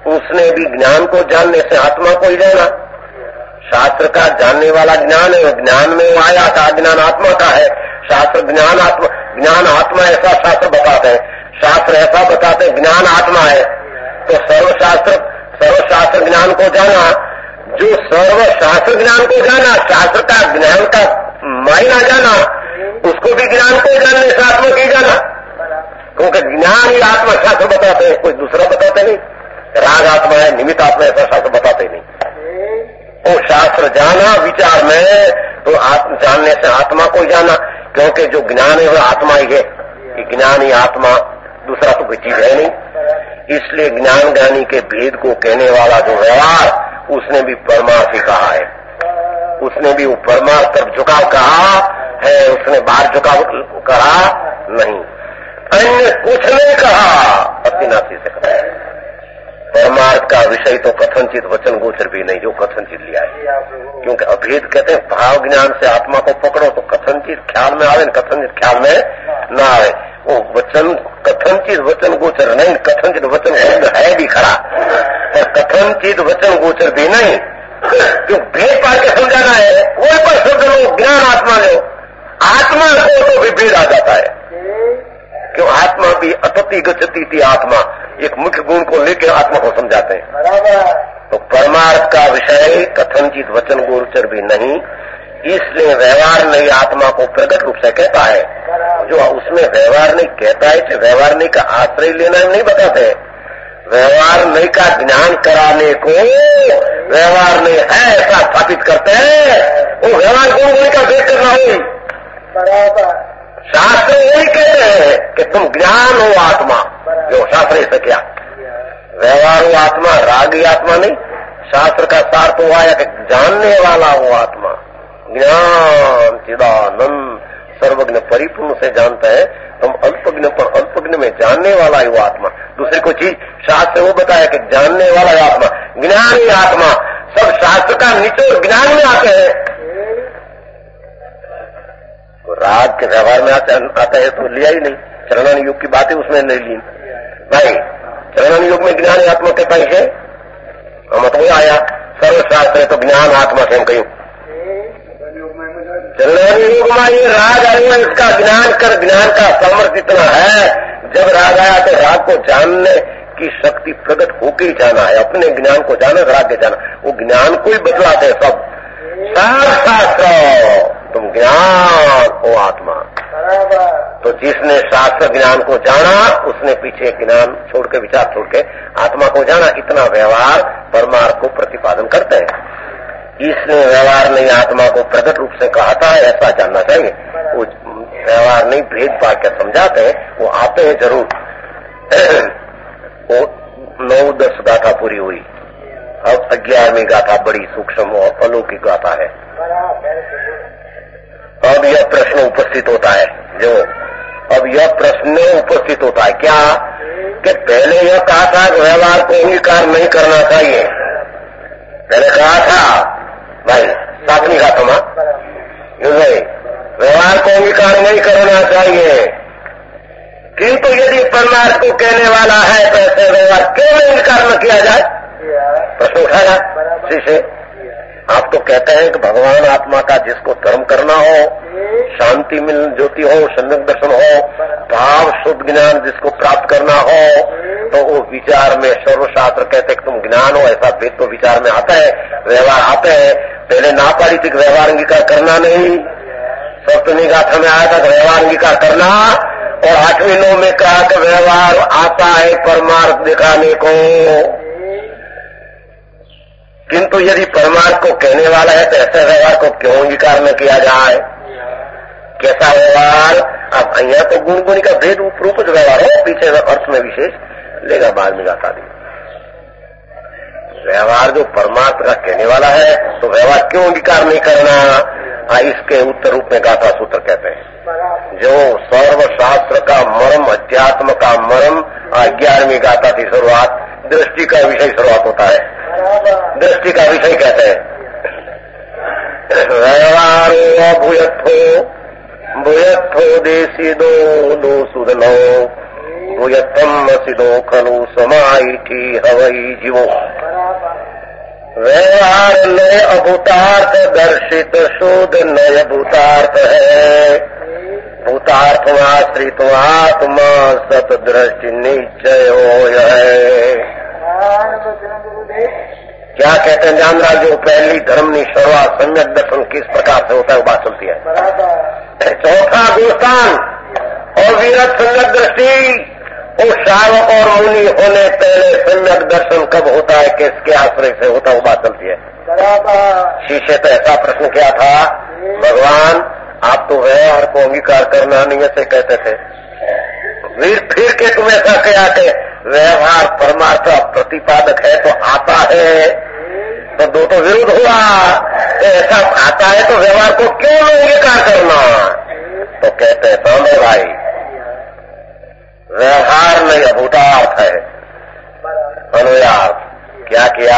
Speaker 3: उसने भी ज्ञान को जानने से आत्मा को ही जाना। शास्त्र का जानने वाला ज्ञान है, ज्ञान में वो आया था, ज्ञान आत्मा का है। शास्त्र ज्ञान आत्मा, ज्ञान आत्मा ऐसा शास्त्र बताते हैं, शास्त्र ऐसा बताते हैं ज्ञान आत्मा है। तो सर्वशास्त्र सर्वशास्त्र ज्ञान को जाना, जो सर्वशास्त्र ज्ञान को जाना, शास्त्र का ज्ञान का मायना जाना, उसको भी ज्ञान को जानने से आत्मा की जाना, क्योंकि ज्ञान ही आत्मा शास्त्र बताते हैं, कोई दूसरा बताते नहीं। राग आत्मा है, निमित्त आत्मा ऐसा शास्त्र बताते नहीं। वो शास्त्र जाना विचार में, तो आत्म जानने से आत्मा को जाना, क्योंकि जो ज्ञान है वो आत्मा ही है। ये ज्ञान ही आत्मा, दूसरा तो कोई चीज है नहीं। इसलिए ज्ञान ज्ञानी के भेद को कहने वाला जो व्यवहार, उसने भी परमार्थ ही कहा है। उसने भी वो परमार्थ तक झुकाव कहा है, उसने बाहर झुकाव कहा नहीं, अन्य कुछ नहीं कहा, अतिनाशी से कहा है। परमार्थ का विषय तो कथनचित वचन गोचर भी नहीं, जो कथनचित लिया है। क्योंकि अभेद कहते हैं भाव ज्ञान से आत्मा को पकड़ो तो कथनचित ख्याल में आवे, कथनचित ख्याल में ना आवे। वो वचन कथनचित वचन गोचर नहीं, कथनचित वचन गोचर है भी खरा, पर कथनचित वचन गोचर भी नहीं। जो भेद पार के समझाना है, वो पर शब्द लो, ज्ञान आत्मा लो, आत्मा को तो भी भेद आ जाता है। क्यों? आत्मा भी अतति गच्छति थी, आत्मा एक मुख्य गुण को लेकर आत्मा को समझाते हैं। तो परमार्थ का विषय कथनचित वचन गोचर भी नहीं, इसलिए व्यवहार नहीं आत्मा को प्रकट रूप से कहता है। जो उसमें व्यवहार नहीं कहता है, तो व्यवहार नहीं का आश्रय लेना नहीं बताते। व्यवहार नहीं का ज्ञान कराने को व्यवहार नहीं है ऐसा स्थापित करते हैं। वो व्यवहार गुण गुण का भेद करना हो, शास्त्र यही कहते हैं कि तुम ज्ञान हो आत्मा, जो शास्त्र से क्या व्यवहार हो आत्मा, रागी आत्मा नहीं। शास्त्र का सार तो आया कि जानने वाला हो आत्मा, ज्ञान चिदानंद सर्वज्ञ परिपूर्ण से जानता है। तुम अल्पज्ञ पर अल्पज्ञ में जानने वाला ही वो आत्मा, दूसरी कोई चीज शास्त्र वो बताया कि जानने वाला है आत्मा, ज्ञान ही आत्मा। सब शास्त्र का निचोड़ ज्ञान में आते हैं। तो राग के व्यवहार में आता है तो लिया ही नहीं। चरणन युग की बातें उसमें नहीं ली भाई। चरणन युग में ज्ञान आत्मा के पास है, हम तो आया सर्वशास्त्र है तो ज्ञान आत्मा से हम कहीं चरणन युग में ये राग आया, इसका ज्ञान कर, ज्ञान का सामर्थ्य इतना है। जब राग आया तो राग को जानने की शक्ति प्रकट होके ही जाना है, अपने ज्ञान को जाना, राग के जाना, वो ज्ञान को ही बदलाते हैं सब शास्त्र। तुम ज्ञान हो आत्मा। तो जिसने शास्त्र ज्ञान को जाना, उसने पीछे ज्ञान छोड़ के, विचार छोड़ के आत्मा को जाना। इतना व्यवहार परमार्थ को प्रतिपादन करते हैं। इसलिए व्यवहार नहीं आत्मा को प्रकट रूप से कहता है, ऐसा जानना चाहिए। वो व्यवहार नहीं भेद पा के समझाते हैं, वो आते हैं जरूर। वो नौ दस गाथा पूरी हुई, अब ग्यारहवीं गाथा बड़ी सूक्ष्म और अलौकिक गाथा है। अब यह प्रश्न उपस्थित होता है, जो अब यह प्रश्न उपस्थित होता है क्या कि पहले यह कहा था कि व्यवहार को अंगीकार नहीं करना चाहिए। पहले कहा था भाई सातवीं गाथा में व्यवहार को अंगीकार नहीं करना चाहिए, किंतु यदि परमार्थ को कहने वाला है तो ऐसे व्यवहार क्यों अंगीकार न किया जाए? प्रश्न उठाया से। आप तो कहते हैं कि भगवान आत्मा का जिसको धर्म करना हो, शांति मिल ज्योति हो, सम्यक दर्शन हो, भाव शुद्ध ज्ञान जिसको प्राप्त करना हो, तो वो विचार में सर्वशास्त्र कहते कि तुम ज्ञान हो, ऐसा भेद तो विचार में आता है, व्यवहार आते हैं। पहले ना पाड़ी थी व्यवहार अंगीकार करना नहीं, सप्तमी गाथा में आया था कि व्यवहार अंगीकार करना, और आठवीं नौ में कहा कि व्यवहार आता है परमार्थ दिखाने को। किंतु यदि परमार्थ को कहने वाला है तो ऐसे व्यवहार को क्यों अंगीकार न किया जाए? कैसा व्यवहार? अब यहाँ तो गुण गुणी का भेद रूप व्यवहार हो, पीछे अर्थ में विशेष लेगा बाद में गाता दी। व्यवहार जो परमार्थ का कहने वाला है तो व्यवहार क्यों अंगीकार नहीं करना? आ, इसके उत्तर रूप में गाथा सूत्र कहते हैं। जो सर्वशास्त्र का मर्म, अध्यात्म का मर्म, ग्यारहवीं गाथा की शुरुआत दृष्टि का विषय शुरुआत होता है। दृष्टि का विषय कहते हैं व्यवहारो भूयत्थो भूयत्थो देशी दो दो सुधनो भूयत्तम सिदो खलु समाई थी हवई जीवो। व्यवहार नय अभूतार्थ दर्शित शोध नय भूतार्थ है। भूतार्थमाश्रित आत्मा सत दृष्टि निश्चय हो है। क्या कहते हैं जान रहा, जो पहली धर्मनी शुरुआत सम्यक दर्शन किस प्रकार से होता है वो बात चलती है। चौथा गुणस्थान और वीरत सम्यक दृष्टि, वो शावक और मुनि होने पहले सम्यक दर्शन कब होता है, किसके आश्रय से होता है वो बात चलती है। शिष्य तो ऐसा प्रश्न किया था, भगवान आप तो व्यवहार को अंगीकार करना नहीं ऐसे कहते थे, वीर फिर के तुम ऐसा कहा कि व्यवहार परमार्थ प्रतिपादक है तो आता है, तो दो तो विरुद्ध हुआ। तो ऐसा आता है तो व्यवहार को क्यों अंगीकार करना? तो कहते हैं सामने भाई, व्यवहार नहीं अभूतार्थ है, अनुयार्थ। क्या किया?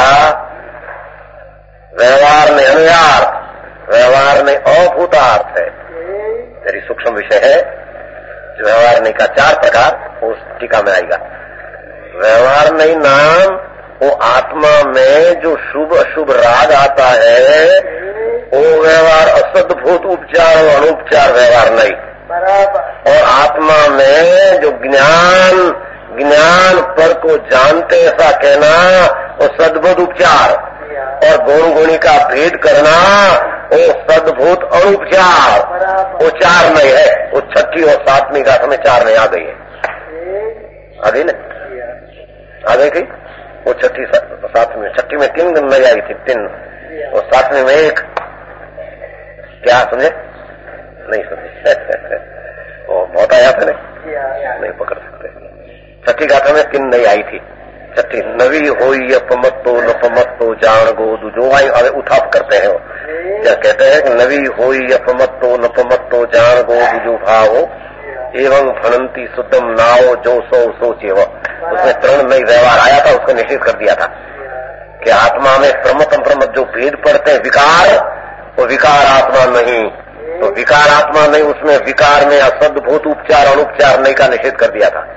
Speaker 3: व्यवहार नहीं अनुयार्थ, व्यवहार नहीं अभूतार्थ है। तेरी सूक्ष्म विषय है जो व्यवहार नहीं का चार प्रकार उस टीका में आएगा। व्यवहार नहीं नाम वो आत्मा में जो शुभ अशुभ राग आता है वो व्यवहार असद्भूत उपचार और अनुपचार व्यवहार नहीं। और आत्मा में जो ज्ञान ज्ञान पर को जानते ऐसा कहना वो सद्भूत उपचार, और गुण गुणी का भेद करना वो सद्भूत अनुपचार, वो चार नहीं है। वो छठी और सातवीं गाथा में चार नहीं आ गई है, आ गई ना, आ गई थी वो छठी सातवीं। छठी में तीन दिन नहीं आई थी, तीन, और सातवीं में एक। क्या समझे? नहीं समझे। वो बहुत आया था नहीं, नहीं पकड़ सकते। छठी गाथा में तीन नहीं आई थी। छठी नवी होई अपमत्तो नपमत्तो जान गोदू, जो आई अरे उठाप करते हैं वो क्या कहते हैं कि नवी होई अपमत्तो नपमत्तो जान गोदू जो भावो एवं फणंती शुद्धम नाओ जो सो सोचे। वो उसमें तृण नई व्यवहार आया था, उसको निषेध कर दिया था कि आत्मा में प्रमत प्रमत जो भेद पड़ते हैं विकार, वो विकार आत्मा नहीं। तो विकार आत्मा नहीं, उसमें विकार में असद्भूत उपचार अनुपचार नहीं का निषेध कर दिया था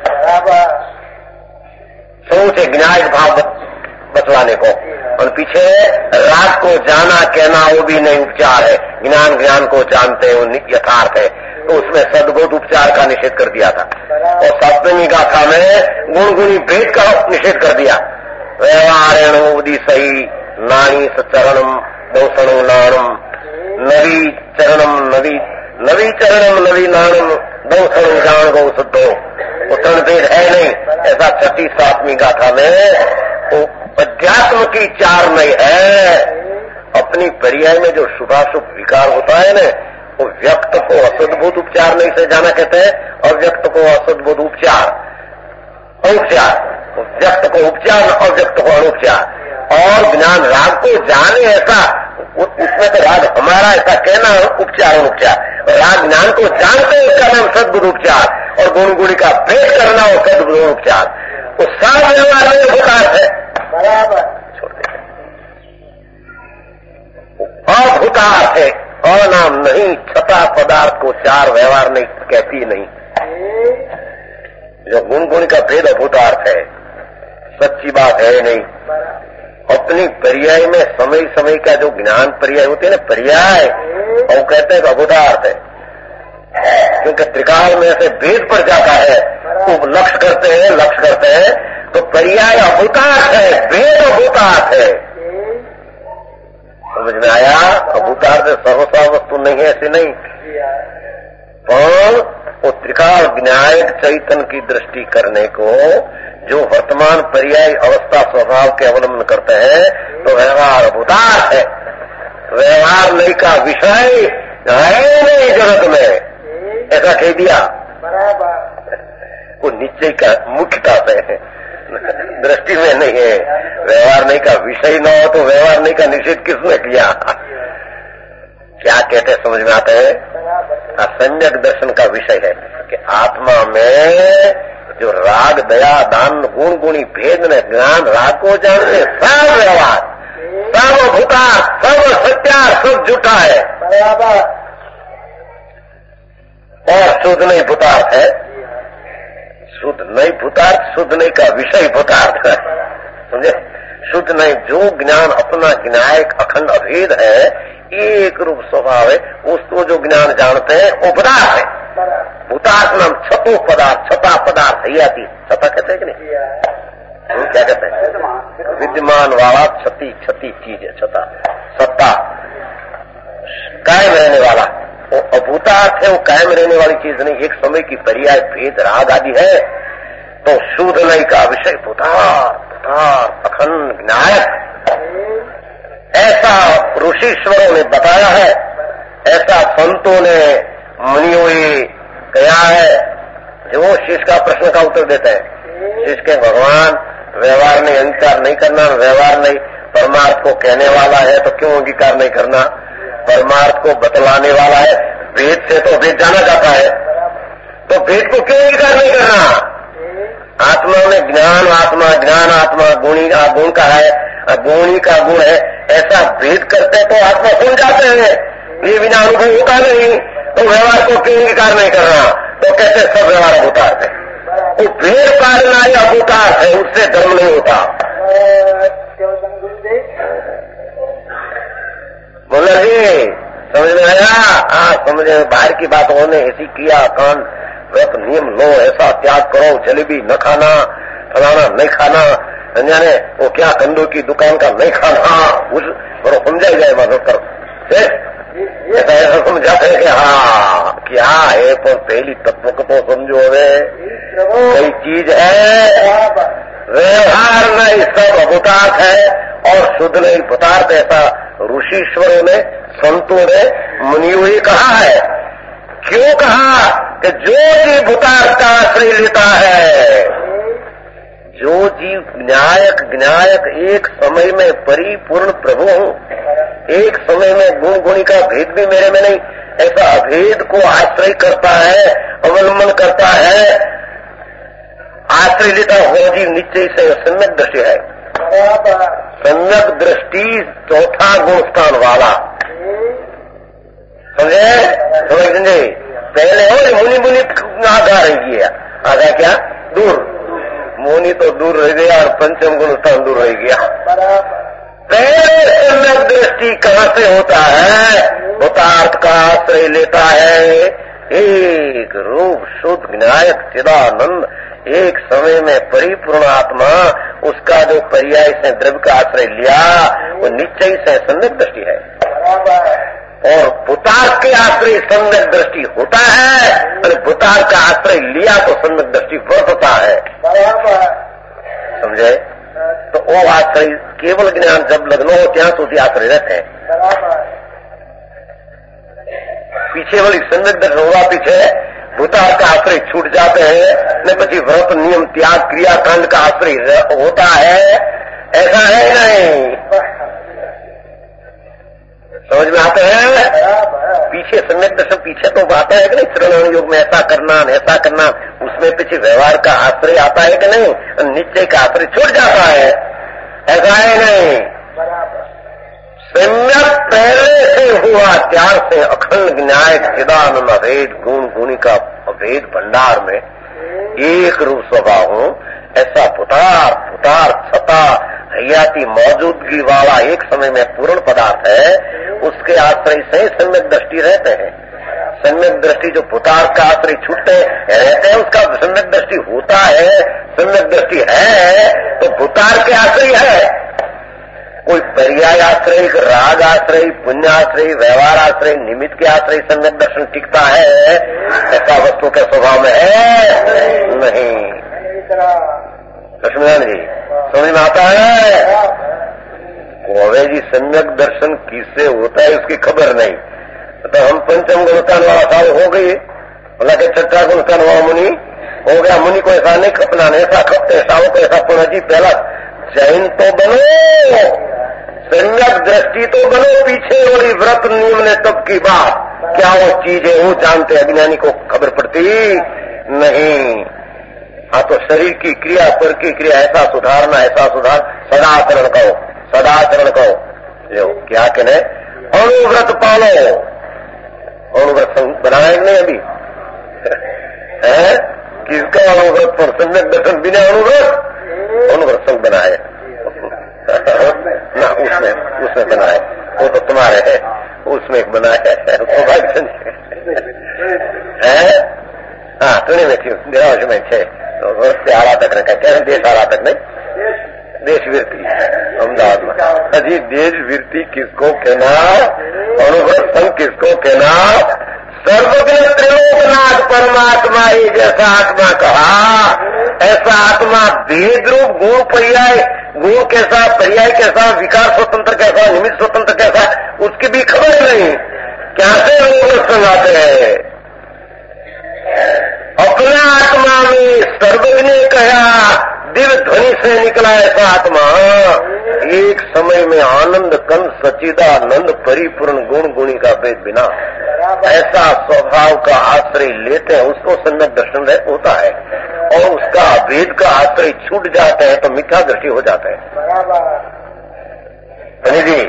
Speaker 3: सोच ज्ञान भाव बतलाने को। और पीछे राग को जाना कहना वो भी नहीं उपचार है, ज्ञान ज्ञान को जानते हैं वो यथार्थ है, तो उसमें सद्भूत उपचार का निषेध कर दिया था। और सप्तमी गाथा में गुण गुणी भेद का निषेध कर दिया। व्यवहारेण उदी सही नानी सचरणम दोषणम नाणम नवी चरणम नवी नवी चरणम नवी नाणम दोषणम जान गो शुद्धो। उत्तरण भेद है नहीं, ऐसा छठी सातवीं गाथा में वो अध्यात्म की चार नहीं है। अपनी पर्याय में जो शुभाशुभ विकार होता है ना, वो व्यक्त को असद्भूत उपचार नहीं से जाना कहते हैं, और व्यक्त को असद्भूत उपचार अनुपचार, व्यक्त को उपचार और व्यक्त को अनुपचार। और ज्ञान राग को जाने ऐसा, उसमें तो राग हमारा ऐसा कहना उपचार अनुपचार, राग ज्ञान को जानते उसका नाम सद्बुद्ध उपचार, और गुण गुणी का भेद करना वो सद्बुद्ध उपचार। वो सारा व्यवहार में भूतार्थ है, बराबर छोड़ देते अभूतार्थ है। अनाम नहीं, छठा पदार्थ को चार व्यवहार नहीं कहती नहीं। जो गुण गुण का भेद अभूतार्थ है, सच्ची बात है नहीं। अपनी पर्याय में समय समय का जो ज्ञान पर्याय होते हैं ना, पर्याय, और कहते हैं अभूतार्थ है, क्योंकि त्रिकाल में से भेद पड़ जाता है, तो लक्ष्य करते हैं लक्ष्य करते हैं तो पर्याय अभूतार्थ है, भेद अभूतार्थ है। समझ में आया? अभूतार्थ सर्वसा वस्तु नहीं है, ऐसी नहीं। पर वो त्रिकाल विनायक चैतन्य की दृष्टि करने को जो वर्तमान पर्याय अवस्था स्वभाव के अवलंबन करते हैं, तो व्यवहार अभूतार्थ है। व्यवहार नहीं का विषय है नहीं जगत में, ऐसा कह दिया। वो निश्चय का मुख्यता से है, दृष्टि में नहीं है। व्यवहार नहीं का विषय न हो तो व्यवहार नहीं का निषेध किसने किया? क्या कहते समझ में आते हैं? सम्यक दर्शन का विषय है कि आत्मा में जो राग दया दान गुण गुणी भेद ने ज्ञान राग को जानते सब व्यवहार सब भूता सब सत्या सब झूठा है, और शुद्ध नहीं भूतार्थ है। शुद्ध शुद्ध नहीं भूतार्थ, शुद्ध नहीं का विषय भूतार्थ है, समझे? शुद्ध नहीं, जो ज्ञान अपना ज्ञायक अखंड अभेद है, एक रूप स्वभाव है, उसको जो ज्ञान जानते हैं वो पदार्थ है। भूतार्थ नाम छतो पदार्थ, छता पदार्थ है आती, छता कहते हैं कि नहीं? क्या कहते हैं? विद्यमान वाला छती, छती चीज है छता, सत्ता, कायम रहने वाला। वो अभूतार्थ है, वो कायम रहने वाली चीज नहीं, एक समय की पर्याय भेद राग आदि है। तो शुद्ध नहीं का विषय भूतार्थ, भूतार्थ अखंड ज्ञायक, ऐसा ऋषिश्वरों ने बताया है, ऐसा संतों ने मुनियों ने कहा है। जो शिष्य का प्रश्न का उत्तर देते हैं, शिष्य के भगवान व्यवहार नहीं, अंगीकार नहीं करना, व्यवहार नहीं, परमार्थ को कहने वाला है तो क्यों अंगीकार नहीं करना? परमार्थ को बतलाने वाला है, वेद से तो वेद जाना जाता है, तो वेद को क्यों अंगीकार नहीं करना? आत्मा में ज्ञान, आत्मा ज्ञान, आत्मा गुणी का गुण का है, गुणी का गुण है, ऐसा भेद करते तो आत्मा सुन जाते हैं, ये बिना अनुभव होता नहीं, तो व्यवहार को क्यों अंगीकार नहीं करना? तो कैसे सब व्यवहार अभूतार्थ है, वो भेद पालना ही अभूतार्थ है, उससे धर्म नहीं होता। बोला जी समझ में आया? हाँ समझ में, बाहर की बात होने ऐसी क्रिया कांड व्रत नियम लो, ऐसा त्याग करो, जलेबी न खाना, फलाना नहीं खाना, जाने वो क्या कंदू की दुकान का नहीं खाना, उस और समझा जाए मदद कर ऐसा ऐसा समझाते हैं कि हाँ क्या है, पर पहली तत्व को तो समझो, वे कई चीज है, व्यवहार नहीं सब अभूतार्थ है और शुद्ध नहीं भूतार्थ, ऐसा ऋषिश्वरों ने, संतों ने, मुनियों ने कहा है। क्यों कहा? कि जो जीव भूतार्थ का आश्रय लेता है, जो जीव ज्ञायक ज्ञायक एक समय में परिपूर्ण प्रभु हूं, एक समय में गुण गुणी का भेद भी मेरे में नहीं, ऐसा अभेद को आश्रय करता है, अवलंबन करता है, आश्रय लेता हो जीव निश्चय से सम्यक दृष्टि है। सम्यक दृष्टि चौथा गुण स्थान वाला, समझे? समझे? पहले हो मुनि मुनि आधा रह गया, आधा क्या दूर, मुनि तो दूर रह गया और पंचम गुण स्थान दूर रह गया। पहले सम्यक दृष्टि कहां से होता है? भूतार्थ का आश्रय लेता है, एक रूप शुद्ध ज्ञायक चिदानंद, एक समय में परिपूर्ण आत्मा, उसका जो पर्याय से द्रव्य का आश्रय लिया वो निश्चय से सम्यक दृष्टि है। और भूतार्थ के आश्रय सम्यक दृष्टि होता है, और भूतार्थ का आश्रय लिया तो सम्यक दृष्टि वर्तता है, समझे? तो वो आश्रय केवल ज्ञान जब लगनो हो ત્યાં સુધી आश्रय रहते हैं। पीछे वाली सम्यक दर्शन होगा, पीछे भूतार्थ का आश्रय छूट जाते हैं, न पची व्रत नियम त्याग क्रियाकांड का आश्रय होता है, ऐसा है नहीं। समझ में आते हैं? पीछे सम्यक दर्शन पीछे तो आता है कि नहीं, श्रवण योग में ऐसा करना ऐसा करना, उसमें पीछे व्यवहार का आश्रय आता है कि नहीं, निश्चय का आश्रय छूट जाता है, ऐसा है नहीं। सम्यक पहले से हुआ त्याग से अखंड न्याय चिदानंद अभेद गुण गुणी का अभेद भंडार में एक रूप स्वभाव हूं, ऐसा पुतार पुतार छता हयाती मौजूदगी वाला एक समय में पूर्ण पदार्थ है, उसके आश्रय से सम्यक दृष्टि रहते हैं। सम्यक दृष्टि जो पुतार का आश्रय छूटते रहते हैं, उसका सम्यक दृष्टि होता है, सम्यक दृष्टि है तो पुतार के आश्रय है। कोई पर्याय आश्रय, राग आश्रय, पुण्य आश्रय, व्यवहार आश्रय, निमित्त के आश्रय सम्यक दर्शन टिकता है, ऐसा वस्तु के स्वभाव में है नहीं। लक्ष्मीनारायण जी समझ में आता है? कोवे जी सम्यक दर्शन किससे होता है उसकी खबर नहीं, तो हम पंचम गुणस्थान वाला साल हो गई, बोला के छठा गुणस्थान वाला मुनि हो गया, मुनि को ऐसा नहीं खपना, ऐसा खपते सालों को ऐसा पुनः जी पहला जैन तो बनो, सम्यक दृष्टि तो बनो, पीछे वाली व्रत नियम ने तब की बात क्या वो चीज है वो जानते, अज्ञानी को खबर पड़ती नहीं। हाँ तो शरीर की क्रिया पर की क्रिया ऐसा सुधारना, ऐसा सुधार, सदाचरण कहो, सदाचरण कहो, जो क्या कहने अनुव्रत पालो, अनुव्रत बनाए नहीं अभी है, किसका अनुव्रत पर सम्यक दर्शन बिना अनुव्रत अनुव्रत संग बना है ना, उसमें उसमें बना है, वो तो तुम्हारे है, उसमें एक बना है सौभाग्य है। हाँ तुने में थी निराश में छे तो वर्ष से आरा तक रखा, क्या देश आरा तक नहीं, देश वीरती अहमदाबाद में। अजी देश वीरती किसको कहना, अनुव्रत संग किसको कहना, सर्वज्ञ त्रिलोकनाथ परमात्मा ही जैसा आत्मा कहा, ऐसा आत्मा भेद रूप गुण पर्याय, गुण कैसा, पर्याय कैसा, विकार स्वतंत्र कैसा, निमित्त स्वतंत्र कैसा, उसकी भी खबर नहीं। क्या से लोग संगाते हैं, अपना आत्मा में सर्वज्ञ कहा, दिव्य ध्वनि से निकला ऐसा आत्मा एक समय में आनंद कंद सचिदानंद परिपूर्ण गुण गुणी का भेद बिना ऐसा स्वभाव का आश्रय लेते हैं, उसको सम्यक दर्शन होता है। और उसका भेद का आश्रय छूट जाते हैं तो मिथ्या दृष्टि हो जाता है। जी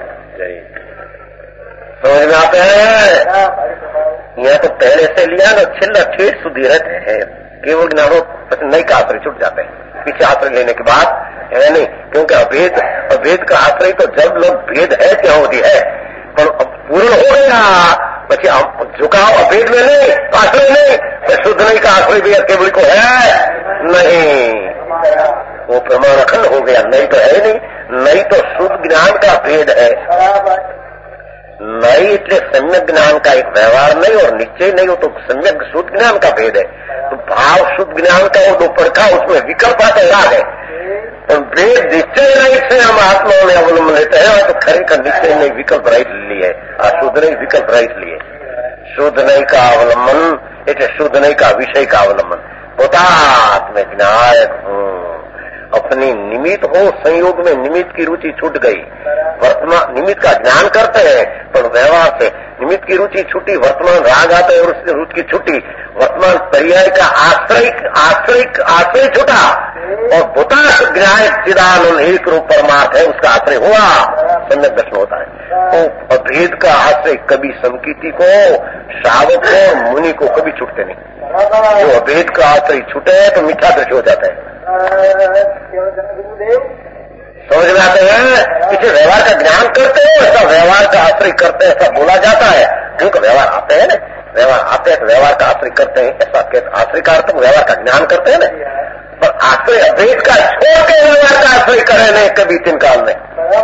Speaker 3: समझ में आते हैं। यहाँ तो पहले से लिया ना छिल्ला ठेठ सुधी रहते हैं, केवल ज्ञान नई का आश्रय छूट जाते हैं, पीछे आश्रय लेने के बाद है नहीं, क्योंकि अभेद अभेद का आश्रय तो जब लोग भेद है क्या होती है, पर पूर्ण हो गया પછી झुकाव अभेद में नहीं, आश्रय नहीं, तो शुद्ध नहीं का आश्रय भी केवल को है नहीं, वो प्रमाण अखंड हो गया, नहीं तो है नहीं, नहीं तो शुद्ध ज्ञान का भेद है नहीं, એટલે सम्यक ज्ञान का एक व्यवहार नहीं और निश्चय नहीं हो तो सम्यक शुद्ध ज्ञान का भेद है। तो भाव शुद्ध ज्ञान का वो दो पड़खा, उसमें विकल्प आता राग है, और भेद निश्चय नहीं से हम आत्माओं में अवलंबन लेते हैं, तो खरे का निश्चय नहीं विकल्प रहित लिए, अशुद्ध नहीं विकल्प रहित लिए, शुद्ध नहीं का अवलंबन એટલે शुद्ध नहीं का विषय का अवलंबन, पोतात्म ज्ञायक हूं, अपनी निमित्त हो संयोग में निमित्त की रुचि छूट गई, वर्तमान निमित्त का ज्ञान करते हैं पर व्यवहार से निमित्त की रुचि छूटी, वर्तमान राग आता है और उसकी रुचि की छूटी, वर्तमान पर्याय का आश्रय आश्रय आश्रय छूटा और भूताश ज्ञायक चिदानंद एक रूप परमार्थ है, उसका आश्रय हुआ, सम्यक दर्शन होता है। तो अभेद का आश्रय कभी समकीति को, श्रावक को, मुनि को कभी छूटते नहीं। जो अभेद का आश्रय छूटे तो मिथ्या दृष्टि हो जाता है। समझ में आते हैं, इसे व्यवहार का ज्ञान करते हैं, ऐसा व्यवहार का आश्रय करते हैं, ऐसा बोला जाता है, क्योंकि व्यवहार आते हैं ना, व्यवहार आते हैं तो व्यवहार का आश्रय करते हैं, ऐसा आश्रय का अर्थ व्यवहार का ज्ञान करते हैं ना, पर आश्रय अभेद का छोड़ के व्यवहार का आश्रय करे नहीं कभी तीन काल में।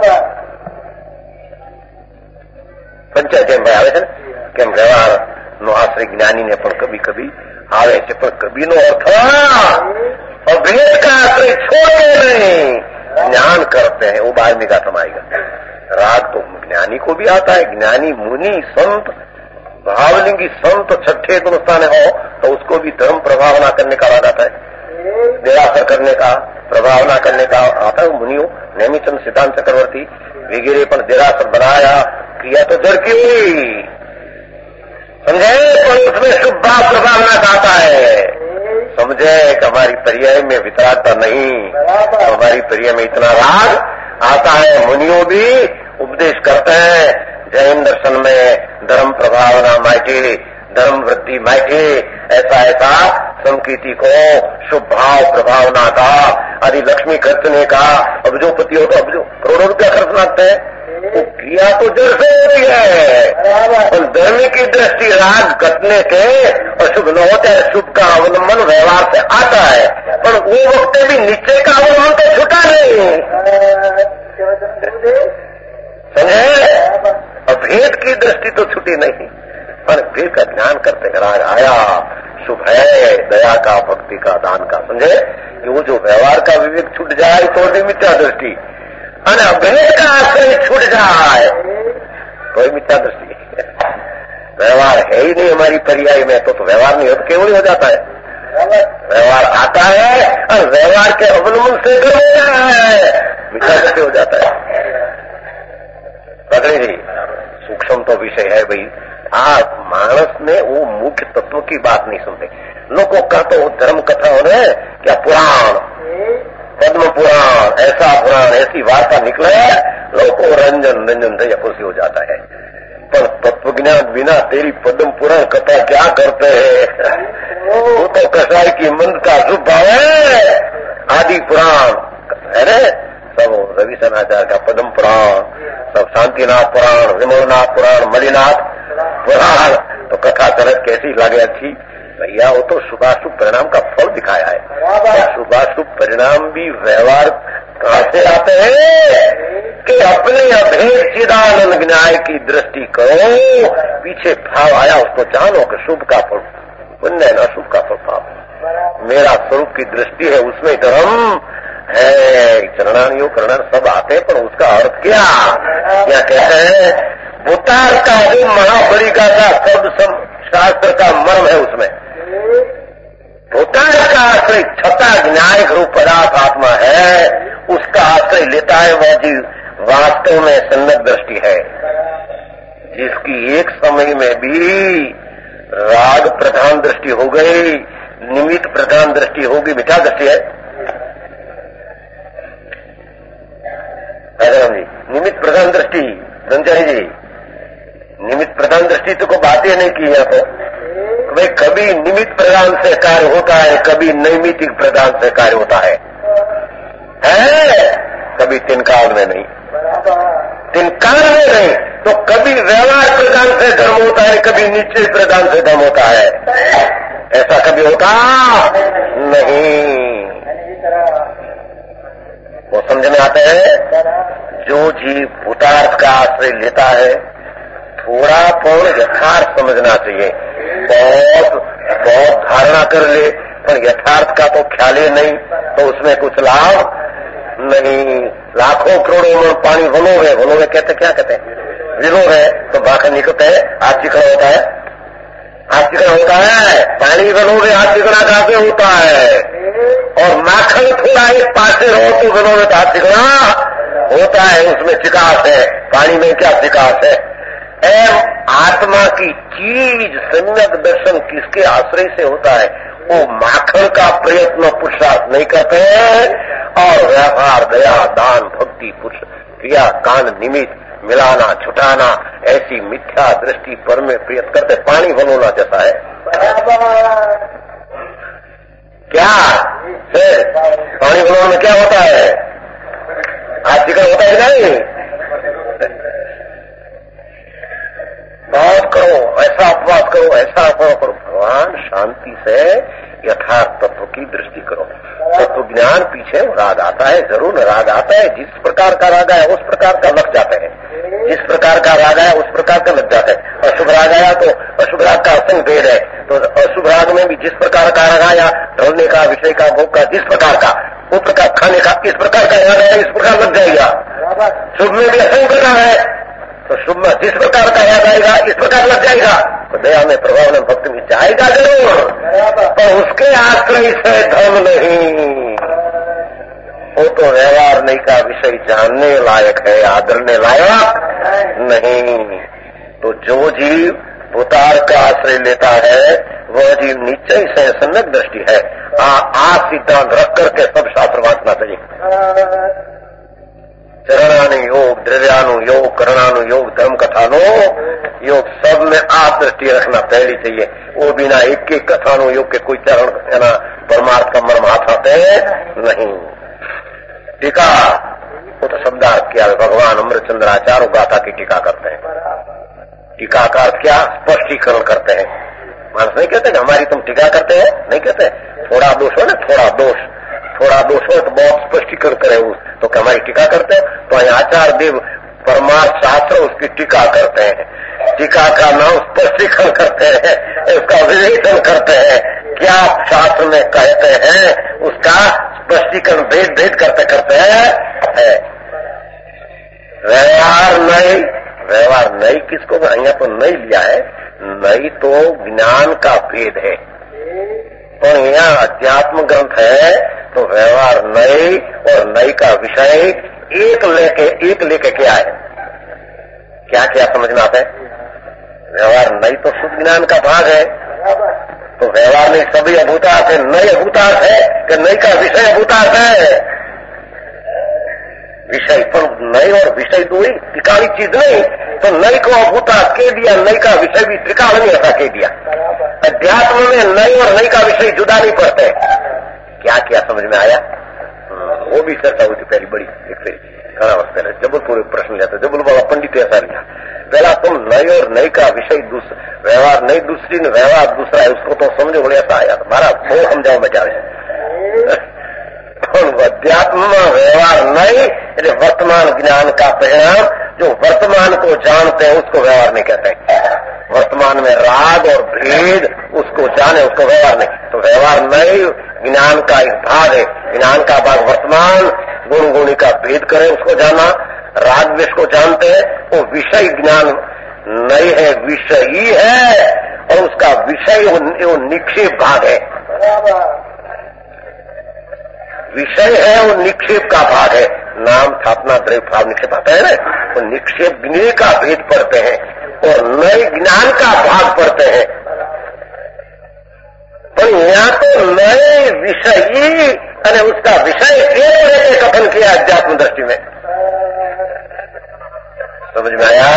Speaker 3: पंचायत में આવે છે કે વ્યવહાર નો આશ્રય જ્ઞાની ને પણ કભી કભી આવે છે, પણ કભી નો અર્થ अभेद का आश्रय छोड़े नहीं, ज्ञान करते हैं, वो बारहवीं का समाएगा। राग तो ज्ञानी को भी आता है, ज्ञानी मुनि संत भावलिंगी संत छठे गुण स्थान हो तो उसको भी धर्म प्रभावना करने का राग आता है, निराशर करने का प्रभावना करने का आता है। मुनियों नेमिचंद सिद्धांत चक्रवर्ती वगैरह पर निराशर बनाया, किया तो जड़ की हुई, समझे, पर उसमें शुभ भाव प्रभावना का आता है, समझे कि हमारी पर्याय में वितरागता नहीं, हमारी पर्याय में इतना राग आता है। मुनियों भी उपदेश करते हैं, जैन दर्शन में धर्म प्रभावना माइटी, धर्म वृद्धि माइटी, ऐसा ऐसा समकीति को शुभ भाव प्रभावना का, आदि लक्ष्मी खर्चने का, अब्जोपति हो तो अब्जो करोड़ों रुपया खर्च लगते हैं, वो क्रिया तो जड़ से हो रही है, और धर्म की दृष्टि राग घटने के और शुभ न होते हैं, शुभ का अवलंबन व्यवहार से आता है, पर वो वक्त भी निश्चय का अवलंबन तो छूटा नहीं, समझे, अभेद की दृष्टि तो छूटी नहीं, पर भेद का ज्ञान करते राग आया, शुभ है, दया का, भक्ति का, दान का, समझे, वो जो व्यवहार का विवेक छूट जाए तो भी मिथ्या दृष्टि, અને અભેદ का आश्रय छूट जाए तो मिथ्या दृष्टि, व्यवहार है ही नहीं हमारी पर्याय में, तो, तो व्यवहार नहीं हो तो केवल हो जाता है, व्यवहार आता है और व्यवहार के अवलंबन से है, मिथ्या दृष्टि हो जाता है। पकड़े जी, सूक्ष्म तो विषय है भाई, आप मानस में वो मुख्य तत्व की बात नहीं सुनते, लोगों का तो धर्म कथा हो रहे क्या पुराण, पद्म पुराण, ऐसा पुराण, ऐसी वार्ता निकले, लोगों को रंजन रंजन से खुशी हो जाता है, पर तत्व ज्ञान बिना तेरी पद्म पुराण कथा क्या करते हैं? वो तो कसाई की मंदता शुभ भाव है। आदि पुराण है ना, सब रवि शनाचार्य का पद्म पुराण, सब शांतिनाथ पुराण, विमलनाथ पुराण, मलिनाथ पुराण, तो कथा तरह कैसी लगे अच्छी भैया? वो तो शुभाशुभ परिणाम का फल दिखाया है। शुभाशुभ परिणाम भी व्यवहार कहां से आते हैं कि अपने अभेद चिदानंद न्याय की दृष्टि करो, पीछे भाव आया उसको जानो कि शुभ का फल पुण्य न अशुभ का फल पाप। मेरा स्वरूप की दृष्टि है, उसमें धर्म है, चरणानियो करण सब आते हैं, पर उसका अर्थ क्या क्या कहते हैं? भूतार का जो महाबलिका का शब्द शास्त्र का मर्म है, उसमें भूतार का आश्रय छठा न्यायिक रूप पदार्थ आत्मा है, उसका आश्रय लेता है वह जीव वास्तव में सन्नत दृष्टि है, जिसकी एक समय में भी राग प्रधान दृष्टि हो गई, निमित्त प्रधान दृष्टि होगी, मिठा दृष्टि है जी, निमित्त प्रधान दृष्टि। ब्रह्मचारी जी, निमित्त प्रधान दृष्टि तो कोई बात ही नहीं की यहाँ तो भाई, कभी निमित्त प्रधान से कार्य होता है, कभी नैमित्तिक प्रधान से कार्य होता है, है? कभी तिनकाल में नहीं, तिनकाल में नहीं, तो कभी व्यवहार प्रधान से धर्म होता है, कभी निश्चय प्रधान से धर्म होता है। ऐसा कभी होता नहीं। वो समझ में आते हैं? जो जीव भूतार्थ का आश्रय लेता है, थोड़ा पूर्ण यथार्थ समझना चाहिए। बहुत बहुत धारणा कर ले पर यथार्थ का तो ख्याल ही नहीं, तो उसमें कुछ लाभ नहीं। लाखों करोड़ों में पानी वलोवे, वलोवे कहते क्या कहते हैं? विलो है तो बाखर निकलते हैं, हाथ चिकना होता है, हाथ चिकना होता है, पानी वलोवे हाथ चिकना कैसे होता है? और माखन थोड़ा एक पासे रहो तो वलोवे तो हाथ चिकना होता है, उसमें चिकास है, पानी में क्या चिकास है? एवं आत्मा की चीज सम्यक दर्शन किसके आश्रय से होता है? वो माखन का प्रयत्न पुरुषार्थ नहीं करते हैं, और व्यवहार दया दान भक्ति पुरुष क्रिया कान निमित्त मिलाना छुटाना ऐसी मिथ्या दृष्टि पर में प्रयत्न करते। पानी बनोना जैसा है क्या है? पानी बनोने में क्या होता है? आज चिकन होता है कि नहीं? बहुत करो, ऐसा अपवाद करो, ऐसा अपवाद करो। भगवान शांति से यथार्थ तत्व की दृष्टि करो। तत्व ज्ञान पीछे राग आता है, जरूर राग आता है, जिस प्रकार का राग आया उस प्रकार का लग जाते हैं, जिस प्रकार का राग आया उस प्रकार का लग जाता है। अशुभ राग आया तो अशुभ राग का असंग भेद है, तो अशुभ राग में भी जिस प्रकार का राग आया, ढलने का, विषय का, भोग का, जिस प्रकार का, उस प्रकार खाने का, इस प्रकार का राग आया इस प्रकार लग जाएगा। शुभ में भी असंग करना है तो शुभ में जिस प्रकार का याद आएगा इस प्रकार लग जाएगा, तो दया में प्रभाव में भक्ति में जाएगा जरूर, पर उसके आश्रय से धर्म नहीं। वो तो व्यवहार नहीं का विषय जानने लायक है, आदरने लायक नहीं। तो जो जीव भूतार का आश्रय लेता है वह जीव निश्चय से सम्यक दृष्टि है। आ, आ सिद्धांत रख करके सब शास्त्र वांचना चाहिए। चरणानु योग, द्रव्यानु योग, करणानु योग, धर्म कथानो योग, सब में आप दृष्टि रखना पहली चाहिए। वो बिना एक एक कथानु योग के कोई चरण कहना परमार्थ का मर्म हाथ आते नहीं। टीका वो तो शब्दार्थ किया, भगवान अमृतचंद्राचार्य गाथा की टीका करते हैं। टीकाकार क्या? स्पष्टीकरण करते हैं। मानस नहीं कहते ना हमारी तुम टीका करते हैं, नहीं कहते। थोड़ा दोष हो ना, थोड़ा दोष थोड़ा दोष हो तो बहुत स्पष्टीकरण करे उस, तो हमारी टीका करते हैं। तो आचार्य देव परमार्थ शास्त्र उसकी टीका करते हैं, टीका का नाम स्पष्टीकरण करते हैं, उसका विवेचन करते हैं, क्या शास्त्र में कहते हैं उसका स्पष्टीकरण भेद भेद करते करते हैं। व्यवहार नहीं, व्यवहार नहीं किसको यहाँ तो नहीं लिया है, नहीं तो ज्ञान का भेद है, और यहाँ अध्यात्म ग्रंथ है तो व्यवहार नई और नई का विषय एक लेके एक लेके क्या है, क्या क्या समझना आता है? व्यवहार नई तो शुद्ध ज्ञान का भाग है, तो व्यवहार नहीं सभी अभूतार्थ है, नई अभूतार्थ है कि नई का विषय अभूतार्थ है? विषय पर नई और विषय दो ही त्रिकाली चीज नहीं, तो नई को अभूता कह दिया, नई का विषय भी त्रिकाल नहीं ऐसा कह दिया। अध्यात्म में नई और नई का विषय जुदा नहीं पड़ते। क्या क्या समझ में आया? वो भी चर्चा हुई थी पहली बड़ी, एक से घना वर्ष पहले जबलपुर प्रश्न लिया था, जबलपुर बाबा पंडित ऐसा लिया। पहला तुम नई और नई का विषय दूसरा, व्यवहार नई दूसरी ने व्यवहार दूसरा है, उसको तो समझो बोले ऐसा आया महाराज वो समझाओ बचावे। अध्यात्म में व्यवहार नहीं, એટલે वर्तमान ज्ञान का परिणाम, जो वर्तमान को जानते हैं उसको व्यवहार नहीं कहते। वर्तमान में राग और भेद उसको जाने, उसको व्यवहार नहीं। तो व्यवहार नहीं ज्ञान का एक भाग है। ज्ञान का भाग वर्तमान गुण गुणी का भेद करे उसको जाना, राग द्वेष को जानते हैं, वो विषय ज्ञान नहीं है, विषय ही है, और उसका विषय वो निक्षेप भाग है। विषय है वो निक्षेप का भाग है। नाम स्थापना द्रव्य भाव निक्षेप आता है ना, वो निक्षेप ज्ञेय का भेद पढ़ते हैं और नए ज्ञान का भाग पढ़ते हैं। तो यहाँ तो नए विषयी અને उसका विषय एक तरह कथन किया अध्यात्म दृष्टि में। समझ में आया?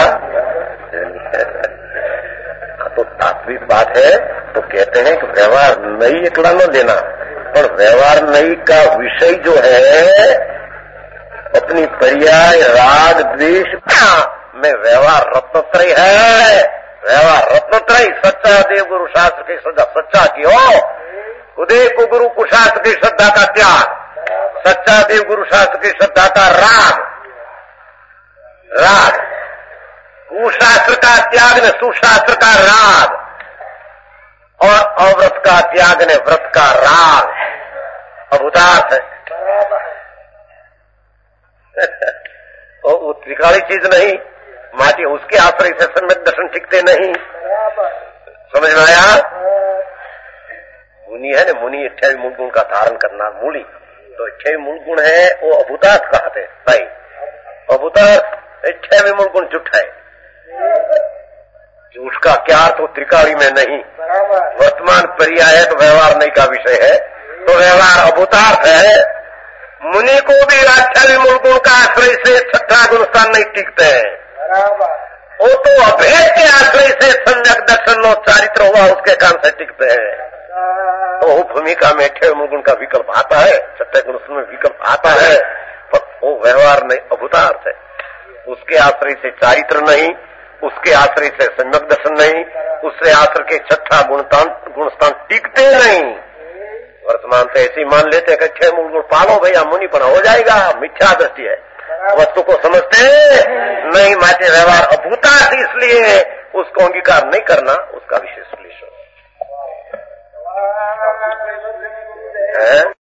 Speaker 3: तो तात्विक बात है। तो कहते हैं कि व्यवहार नहीं एकला न लेना, पर व्यवहार नहीं का विषय जो है अपनी पर्याय राग द्वेष में व्यवहार रत्नत्रय है। व्यवहार रत्नत्रय सच्चा देव गुरु शास्त्र की श्रद्धा सच्चा की हो, उदय को गुरु कुशास्त्र की श्रद्धा का त्याग, सच्चा देव गुरु शास्त्र की श्रद्धा का राग, राग कुशास्त्र का त्याग ने सुशास्त्र का राग, और अव्रत का त्याग ने व्रत का राग। अब उदास है वो त्रिकाली चीज नहीं, माटी उसके आश्रय से सम्यक दर्शन टिकते नहीं। समझ में आया? मुनि है ना, मुनि अट्ठावी मूल गुण का धारण करना मूली, तो अट्ठावी मूल गुण है वो अभूतार्थ कहते हैं भाई। अभूतार्थ अट्ठावी मूल गुण झूठा है, उसका क्या अर्थ हो त्रिकाली में नहीं। वर्तमान पर्याय है तो व्यवहार नहीं का विषय है, तो व्यवहार अभूतार्थ है। मुनि को भी अट्ठावी मूल गुण का आश्रय से छठा गुण स्थान नहीं टिकते हैं, वो तो अभेद के आश्रय से सम्यक दर्शन और चारित्र हुआ उसके काम से टिकते हैं। तो भूमिका में अट्ठावी मूल गुण का विकल्प आता है, छठे गुण में विकल्प आता है, पर वो व्यवहार नहीं अभूतार्थ है। उसके आश्रय से चारित्र नहीं, उसके आश्रय से सम्यक दर्शन नहीं, उससे आश्रय के छठा गुणतान गुणस्थान टिकते नहीं। वर्तमान से ऐसे ही मान लेते हैं कि छह मूल गुण पालो भैया मुनि पर हो जाएगा, मिथ्या दृष्टि है। वस्तु को समझते नहीं, माचे व्यवहार अभूतार्थ, इसलिए उसको अंगीकार नहीं करना उसका विशेष क्लेश है।